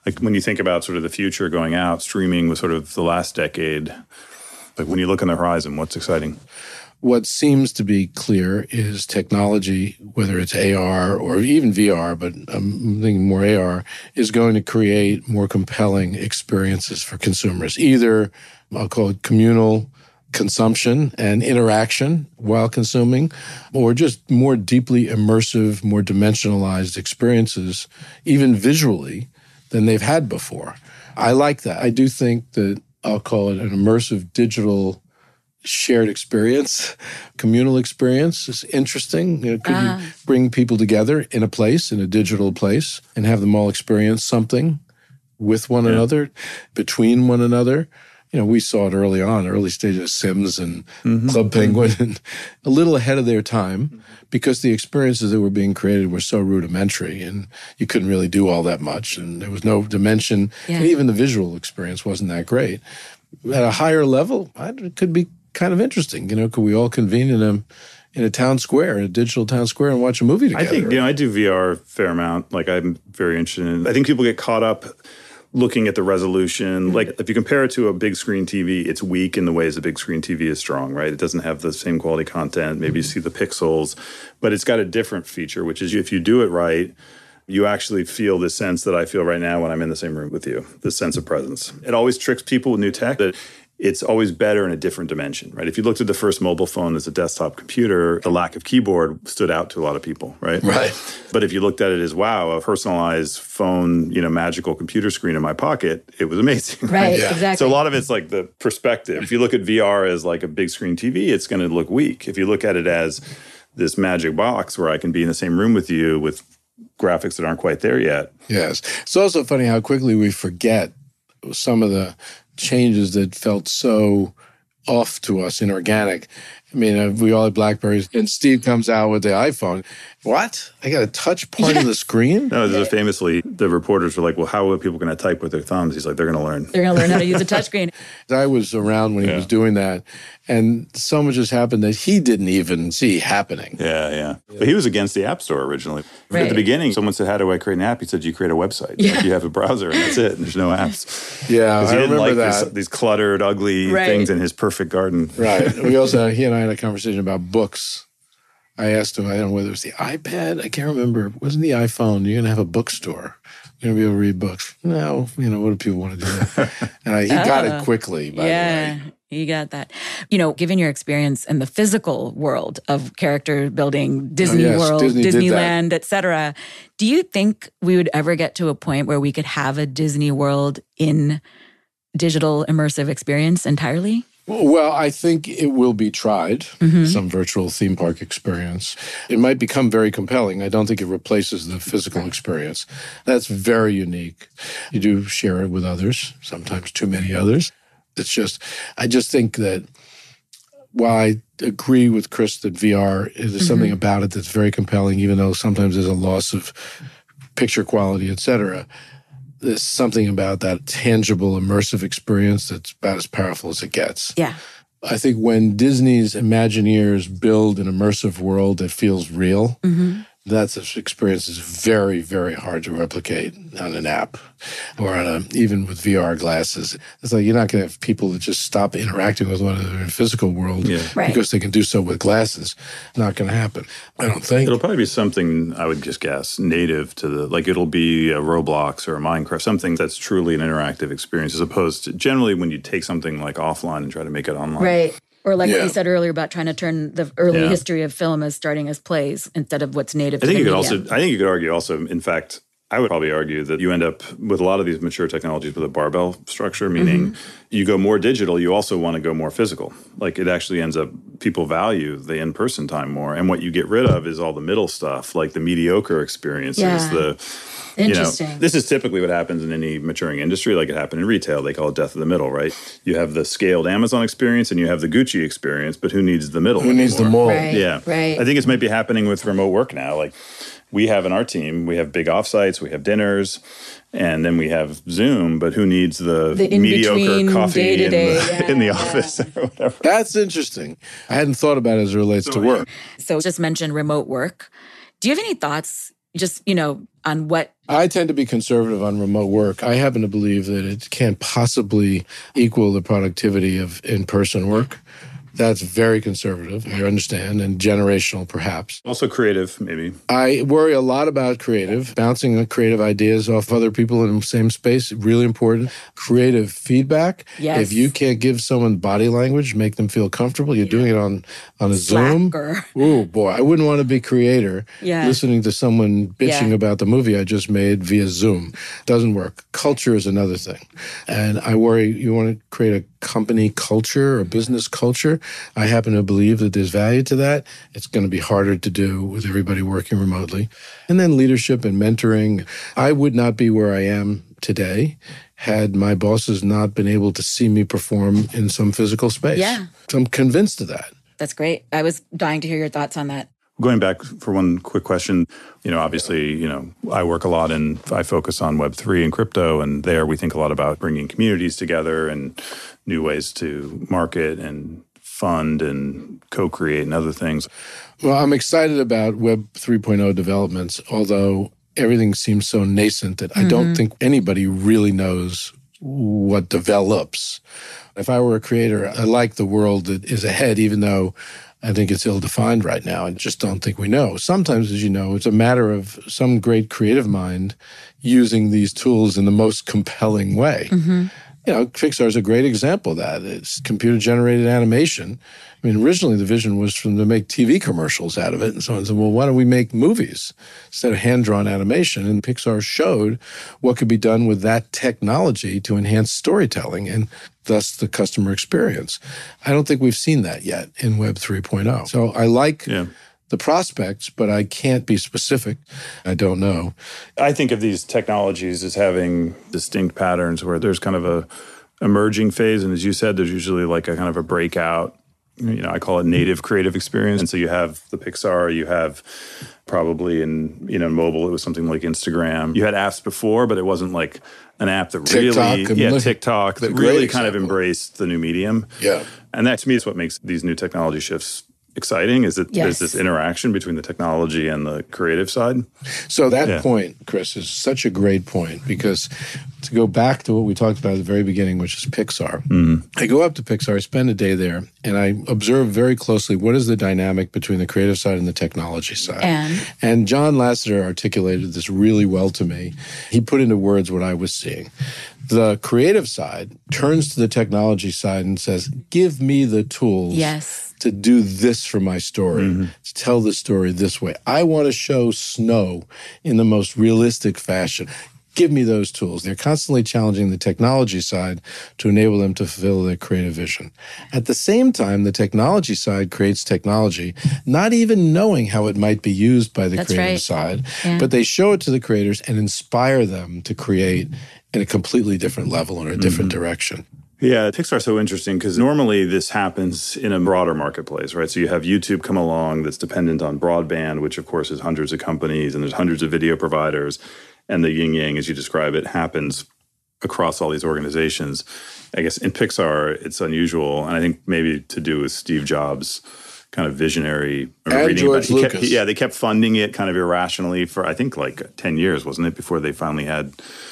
Speaker 3: Like when you think about sort of the future going out, streaming was sort of the last decade. Like when you look on the horizon, what's exciting?
Speaker 4: What seems to be clear is technology, whether it's A R or even V R, but I'm thinking more A R, is going to create more compelling experiences for consumers. Either, I'll call it communal consumption and interaction while consuming, or just more deeply immersive, more dimensionalized experiences, even visually, than they've had before. I like that. I do think that I'll call it an immersive digital shared experience, communal experience is interesting. You know, could uh. you bring people together in a place, in a digital place, and have them all experience something with one yeah. another, between one another? You know, we saw it early on, early stages of Sims and mm-hmm. Club Penguin, and a little ahead of their time because the experiences that were being created were so rudimentary and you couldn't really do all that much. And there was no dimension. Yeah. And even the visual experience wasn't that great. At a higher level, it could be kind of interesting. You know, could we all convene in a in a town square, in a digital town square, and watch a movie together?
Speaker 3: I think, you know, I do V R a fair amount. Like, I'm very interested in it. I think people get caught up looking at the resolution. Like, if you compare it to a big screen T V, it's weak in the ways a big screen T V is strong, right? It doesn't have the same quality content. Maybe you see the pixels, but it's got a different feature, which is if you do it right, you actually feel this sense that I feel right now when I'm in the same room with you, this sense of presence. It always tricks people with new tech that it's always better in a different dimension, right? If you looked at the first mobile phone as a desktop computer, the lack of keyboard stood out to a lot of people, right?
Speaker 4: Right.
Speaker 3: But if you looked at it as, wow, a personalized phone, you know, magical computer screen in my pocket, it was amazing.
Speaker 5: Right, right? Yeah. Exactly.
Speaker 3: So a lot of it's like the perspective. If you look at V R as like a big screen T V, it's going to look weak. If you look at it as this magic box where I can be in the same room with you with graphics that aren't quite there yet.
Speaker 4: Yes. It's also funny how quickly we forget some of the changes that felt so off to us, inorganic. I mean, uh, we all had BlackBerries, and Steve comes out with the iPhone. What? I got to touch part yeah. of the screen?
Speaker 3: No, yeah. famously, the reporters were like, well, how are people going to type with their thumbs? He's like, they're going to learn.
Speaker 5: They're going to learn how to use a touchscreen.
Speaker 4: I was around when he yeah. was doing that, and so much has happened that he didn't even see happening.
Speaker 3: Yeah, yeah, yeah. But he was against the App Store originally. Right. At the beginning, someone said, how do I create an app? He said, you create a website. Yeah. Like, you have a browser, and that's it, and there's no apps.
Speaker 4: Yeah,
Speaker 3: Because he
Speaker 4: I
Speaker 3: didn't
Speaker 4: remember
Speaker 3: like
Speaker 4: that.
Speaker 3: These, these cluttered, ugly
Speaker 5: right.
Speaker 3: things in his perfect garden.
Speaker 4: Right. We also, he and I had a conversation about books. I asked him, I don't know whether it was the iPad, I can't remember. It wasn't the iPhone. You're going to have a bookstore. You're going to be able to read books. No, you know, what do people want to do that? And I, he oh, got it quickly, by
Speaker 5: yeah,
Speaker 4: the way.
Speaker 5: You got that. You know, given your experience in the physical world of character building, Disney
Speaker 4: oh, yes,
Speaker 5: World,
Speaker 4: Disney
Speaker 5: Disneyland, et cetera, do you think we would ever get to a point where we could have a Disney World in digital immersive experience entirely?
Speaker 4: Well, I think it will be tried, mm-hmm. some virtual theme park experience. It might become very compelling. I don't think it replaces the physical experience. That's very unique. You do share it with others, sometimes too many others. It's just, I just think that while I agree with Chris that V R, there's mm-hmm. something about it that's very compelling, even though sometimes there's a loss of picture quality, et cetera. There's something about that tangible, immersive experience that's about as powerful as it gets.
Speaker 5: Yeah.
Speaker 4: I think when Disney's Imagineers build an immersive world that feels real, mm-hmm. that experience is very, very hard to replicate on an app or on a, even with V R glasses. It's like you're not going to have people that just stop interacting with one another in the physical world yeah. right. because they can do so with glasses. Not going to happen, I don't think.
Speaker 3: It'll probably be something, I would just guess, native to the, like it'll be a Roblox or a Minecraft, something that's truly an interactive experience as opposed to generally when you take something like offline and try to make it online.
Speaker 5: Right. Or like
Speaker 4: yeah.
Speaker 5: what you said earlier about trying to turn the early
Speaker 3: yeah.
Speaker 5: history of film as starting as plays instead of what's native
Speaker 3: I
Speaker 5: to
Speaker 3: think
Speaker 5: the
Speaker 3: you could
Speaker 5: medium.
Speaker 3: also, I think you could argue also, in fact, I would probably argue that you end up with a lot of these mature technologies with a barbell structure, meaning mm-hmm. you go more digital, you also want to go more physical. Like it actually ends up, people value the in-person time more. And what you get rid of is all the middle stuff, like the mediocre experiences,
Speaker 5: yeah.
Speaker 3: the...
Speaker 5: Interesting.
Speaker 3: You know, this is typically what happens in any maturing industry, like it happened in retail. They call it death of the middle, right? You have the scaled Amazon experience and you have the Gucci experience, but who needs the middle
Speaker 4: Who
Speaker 3: anymore?
Speaker 4: needs the mall?
Speaker 5: Right,
Speaker 3: yeah.
Speaker 5: right.
Speaker 3: I think it's maybe happening with remote work now. Like we have in our team, we have big offsites, we have dinners, and then we have Zoom, but who needs the,
Speaker 5: the
Speaker 3: mediocre coffee in the,
Speaker 5: yeah,
Speaker 3: in the
Speaker 5: yeah.
Speaker 3: office or whatever?
Speaker 4: That's interesting. I hadn't thought about it as it relates
Speaker 3: so,
Speaker 4: to work.
Speaker 5: So just mentioned remote work. Do you have any thoughts? Just, you know, on what?
Speaker 4: I tend to be conservative on remote work. I happen to believe that it can't possibly equal the productivity of in-person work. That's very conservative, I understand, and generational perhaps.
Speaker 3: Also creative, maybe.
Speaker 4: I worry a lot about creative, bouncing creative ideas off other people in the same space, really important. Creative feedback.
Speaker 5: Yes.
Speaker 4: If you can't give someone body language, make them feel comfortable, you're yeah. doing it on, on a
Speaker 5: Slack
Speaker 4: Zoom.
Speaker 5: Or...
Speaker 4: Oh, boy, I wouldn't want to be creator
Speaker 5: yeah.
Speaker 4: listening to someone bitching
Speaker 5: yeah.
Speaker 4: about the movie I just made via Zoom. Doesn't work. Culture is another thing. And I worry you want to create a company culture or business culture. I happen to believe that there's value to that. It's going to be harder to do with everybody working remotely. And then leadership and mentoring. I would not be where I am today had my bosses not been able to see me perform in some physical space.
Speaker 5: Yeah.
Speaker 4: So I'm convinced of that.
Speaker 5: That's great. I was dying to hear your thoughts on that.
Speaker 3: Going back for one quick question, you know, obviously, you know, I work a lot and I focus on Web three and crypto, and there we think a lot about bringing communities together and new ways to market and fund and co-create and other things.
Speaker 4: Well, I'm excited about Web three point oh developments, although everything seems so nascent that mm-hmm. I don't think anybody really knows what develops. If I were a creator, I like the world that is ahead, even though I think it's ill-defined right now. I just don't think we know. Sometimes, as you know, it's a matter of some great creative mind using these tools in the most compelling way. Mm-hmm. You know, Pixar is a great example of that. It's computer-generated animation. I mean, originally the vision was for them to make T V commercials out of it. And someone said, well, why don't we make movies instead of hand-drawn animation? And Pixar showed what could be done with that technology to enhance storytelling and thus the customer experience. I don't think we've seen that yet in Web three point oh. So I like yeah. the prospects, but I can't be specific. I don't know.
Speaker 3: I think of these technologies as having distinct patterns where there's kind of a emerging phase. And as you said, there's usually like a kind of a breakout. You know, I call it native creative experience. And so you have the Pixar, you have probably in, you know, mobile, it was something like Instagram. You had apps before, but it wasn't like an app that
Speaker 4: TikTok,
Speaker 3: really, yeah, TikTok, that really kind of embraced the new medium.
Speaker 4: Yeah.
Speaker 3: And that to me is what makes these new technology shifts exciting, is that
Speaker 5: yes.
Speaker 3: there's this interaction between the technology and the creative side.
Speaker 4: So that
Speaker 3: yeah.
Speaker 4: point, Chris, is such a great point, because to go back to what we talked about at the very beginning, which is Pixar. Mm-hmm. I go up to Pixar, I spend a day there, and I observe very closely what is the dynamic between the creative side and the technology side.
Speaker 5: And,
Speaker 4: and John Lasseter articulated this really well to me. He put into words what I was seeing. The creative side turns to the technology side and says, give me the tools
Speaker 5: yes.
Speaker 4: to do this for my story, mm-hmm. to tell the story this way. I want to show snow in the most realistic fashion. Give me those tools. They're constantly challenging the technology side to enable them to fulfill their creative vision. At the same time, the technology side creates technology, not even knowing how it might be used by the
Speaker 5: That's
Speaker 4: creative
Speaker 5: right.
Speaker 4: side,
Speaker 5: yeah.
Speaker 4: but they show it to the creators and inspire them to create in a completely different level or a different mm-hmm. direction.
Speaker 3: Yeah, Pixar is so interesting because normally this happens in a broader marketplace, right? So you have YouTube come along that's dependent on broadband, which of course is hundreds of companies and there's hundreds of video providers. And the yin-yang, as you describe it, happens across all these organizations. I guess in Pixar, it's unusual. And I think maybe to do with Steve Jobs' kind of visionary.
Speaker 4: And George
Speaker 3: about,
Speaker 4: Lucas.
Speaker 3: Kept, yeah, they kept funding it kind of irrationally for, I think, like ten years, wasn't it, before they finally had...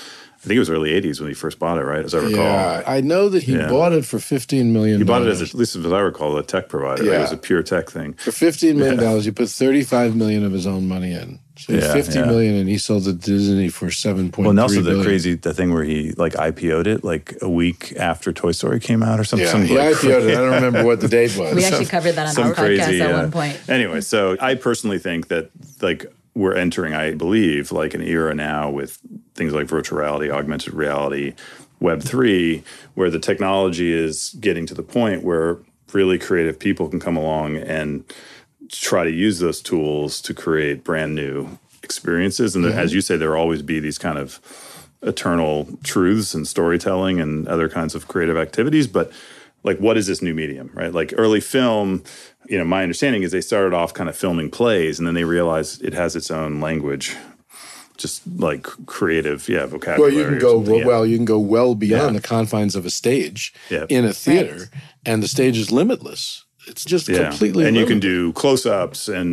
Speaker 3: I think it was early eighties when he first bought it, right? As I recall.
Speaker 4: Yeah, I know that he yeah. bought it for fifteen million dollars.
Speaker 3: He bought it, as a, at least as I recall, a tech provider. Yeah. Right? It was a pure tech thing.
Speaker 4: For fifteen million dollars, yeah. he put thirty-five million dollars of his own money in. So yeah, fifty yeah. million dollars, and he sold it to Disney for seven point three
Speaker 3: well, and also
Speaker 4: billion.
Speaker 3: the crazy, the thing where he like I P O'd it like a week after Toy Story came out or something.
Speaker 4: Yeah,
Speaker 3: something
Speaker 4: he
Speaker 3: like
Speaker 4: I P O'd it. I don't remember what the date was.
Speaker 5: We actually covered that on
Speaker 3: Some
Speaker 5: our
Speaker 3: crazy,
Speaker 5: podcast at
Speaker 3: yeah.
Speaker 5: one point.
Speaker 3: Anyway, so I personally think that like we're entering, I believe, like an era now with things like virtual reality, augmented reality, Web three, where the technology is getting to the point where really creative people can come along and try to use those tools to create brand new experiences. And mm-hmm. as you say, there will always be these kind of eternal truths and storytelling and other kinds of creative activities. But like, what is this new medium, right? Like early film, you know, my understanding is they started off kind of filming plays and then they realized it has its own language, just like creative, yeah, vocabulary.
Speaker 4: Well, you can go well,
Speaker 3: yeah.
Speaker 4: well. You can go well beyond
Speaker 3: yeah.
Speaker 4: the confines of a stage
Speaker 3: yeah.
Speaker 4: in a theater,
Speaker 5: right.
Speaker 4: and the stage is limitless. It's just
Speaker 3: yeah.
Speaker 4: completely
Speaker 3: and
Speaker 4: limited.
Speaker 3: you can do close-ups and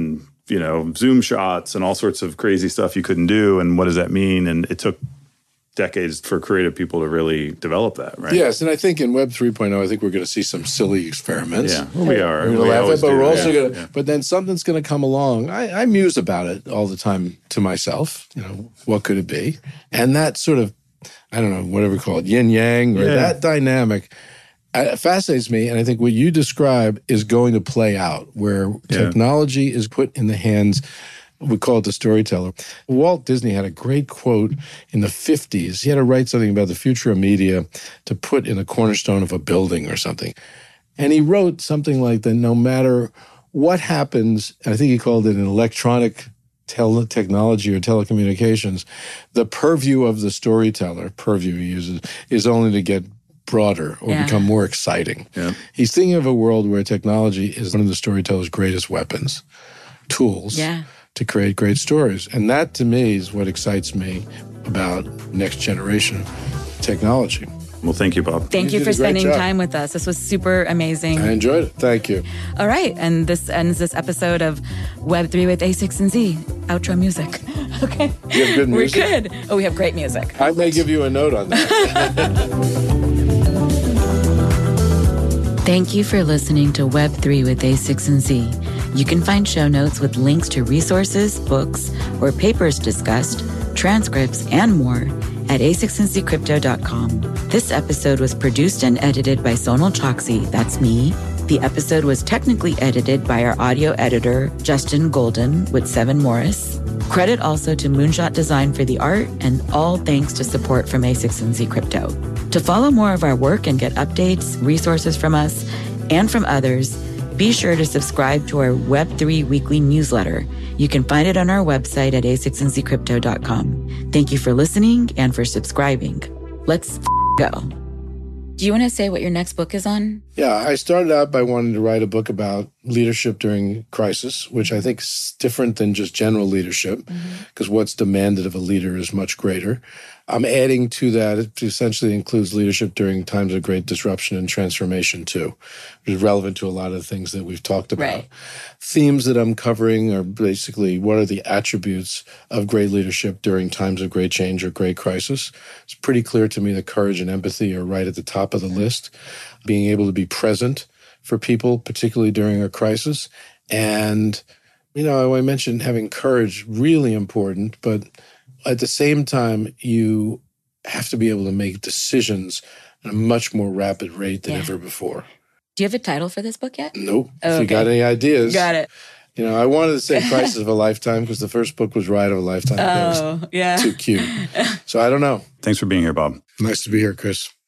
Speaker 3: you know, Zoom shots and all sorts of crazy stuff you couldn't do. And what does that mean? And it took decades for creative people to really develop that, right?
Speaker 4: Yes, and I think in Web three point oh, I think we're going to see some silly experiments.
Speaker 3: Yeah, well, we are.
Speaker 4: We're going to
Speaker 3: we
Speaker 4: laugh at, but
Speaker 3: do.
Speaker 4: we're also
Speaker 3: yeah.
Speaker 4: going to.
Speaker 3: Yeah.
Speaker 4: But then something's going to come along. I, I muse about it all the time to myself. You know, what could it be? And that sort of, I don't know, whatever we call it, yin yang, or
Speaker 3: Yeah.
Speaker 4: that dynamic. It fascinates me, and I think what you describe is going to play out, where
Speaker 3: Yeah.
Speaker 4: technology is put in the hands, we call it the storyteller. Walt Disney had a great quote in the fifties. He had to write something about the future of media to put in a cornerstone of a building or something. And he wrote something like that, no matter what happens, I think he called it an electronic tele- technology or telecommunications, the purview of the storyteller, purview he uses, is only to get broader or
Speaker 5: Yeah.
Speaker 4: become more exciting.
Speaker 3: Yeah.
Speaker 4: He's thinking of a world where technology is one of the storyteller's greatest weapons, tools
Speaker 5: Yeah.
Speaker 4: to create great stories. And that, to me, is what excites me about next generation technology.
Speaker 3: Well, thank you, Bob.
Speaker 5: Thank
Speaker 4: You
Speaker 5: you,
Speaker 4: did
Speaker 5: for
Speaker 4: a great
Speaker 5: spending
Speaker 4: job.
Speaker 5: time with us. This was super amazing.
Speaker 4: I enjoyed it. Thank you.
Speaker 5: All right. And this ends this episode of Web three with A six and Z. Outro music. Okay.
Speaker 4: You have good music?
Speaker 5: We're good. Oh, we have great music.
Speaker 4: I may give you a note on that.
Speaker 2: Thank you for listening to Web three with A six and Z. You can find show notes with links to resources, books, or papers discussed, transcripts, and more at a six and z crypto dot com. This episode was produced and edited by Sonal Choksi, that's me. The episode was technically edited by our audio editor, Justin Golden, with Seven Morris. Credit also to Moonshot Design for the art, and all thanks to support from A six and Z Crypto. To follow more of our work and get updates, resources from us, and from others, be sure to subscribe to our Web three weekly newsletter. You can find it on our website at a six and z crypto dot com. Thank you for listening and for subscribing. Let's f- go. Do you want to say what your next book is on?
Speaker 4: Yeah, I started out by wanting to write a book about leadership during crisis, which I think is different than just general leadership, because mm-hmm. what's demanded of a leader is much greater. I'm adding to that, it essentially includes leadership during times of great disruption and transformation too, which is relevant to a lot of the things that we've talked about.
Speaker 5: Right.
Speaker 4: Themes that I'm covering are basically what are the attributes of great leadership during times of great change or great crisis. It's pretty clear to me that courage and empathy are right at the top of the list. Being able to be present for people, particularly during a crisis. And, you know, I mentioned having courage, really important, but at the same time, you have to be able to make decisions at a much more rapid rate than
Speaker 5: Yeah.
Speaker 4: ever before.
Speaker 5: Do you have a title for this book yet?
Speaker 4: Nope.
Speaker 5: Oh,
Speaker 4: if you
Speaker 5: okay.
Speaker 4: got any ideas.
Speaker 5: Got it.
Speaker 4: You know, I wanted to say Crisis of a Lifetime because the first book was Ride of a Lifetime. That was
Speaker 5: Oh, yeah.
Speaker 4: too cute. So I don't know.
Speaker 3: Thanks for being here, Bob.
Speaker 4: Nice to be here, Chris.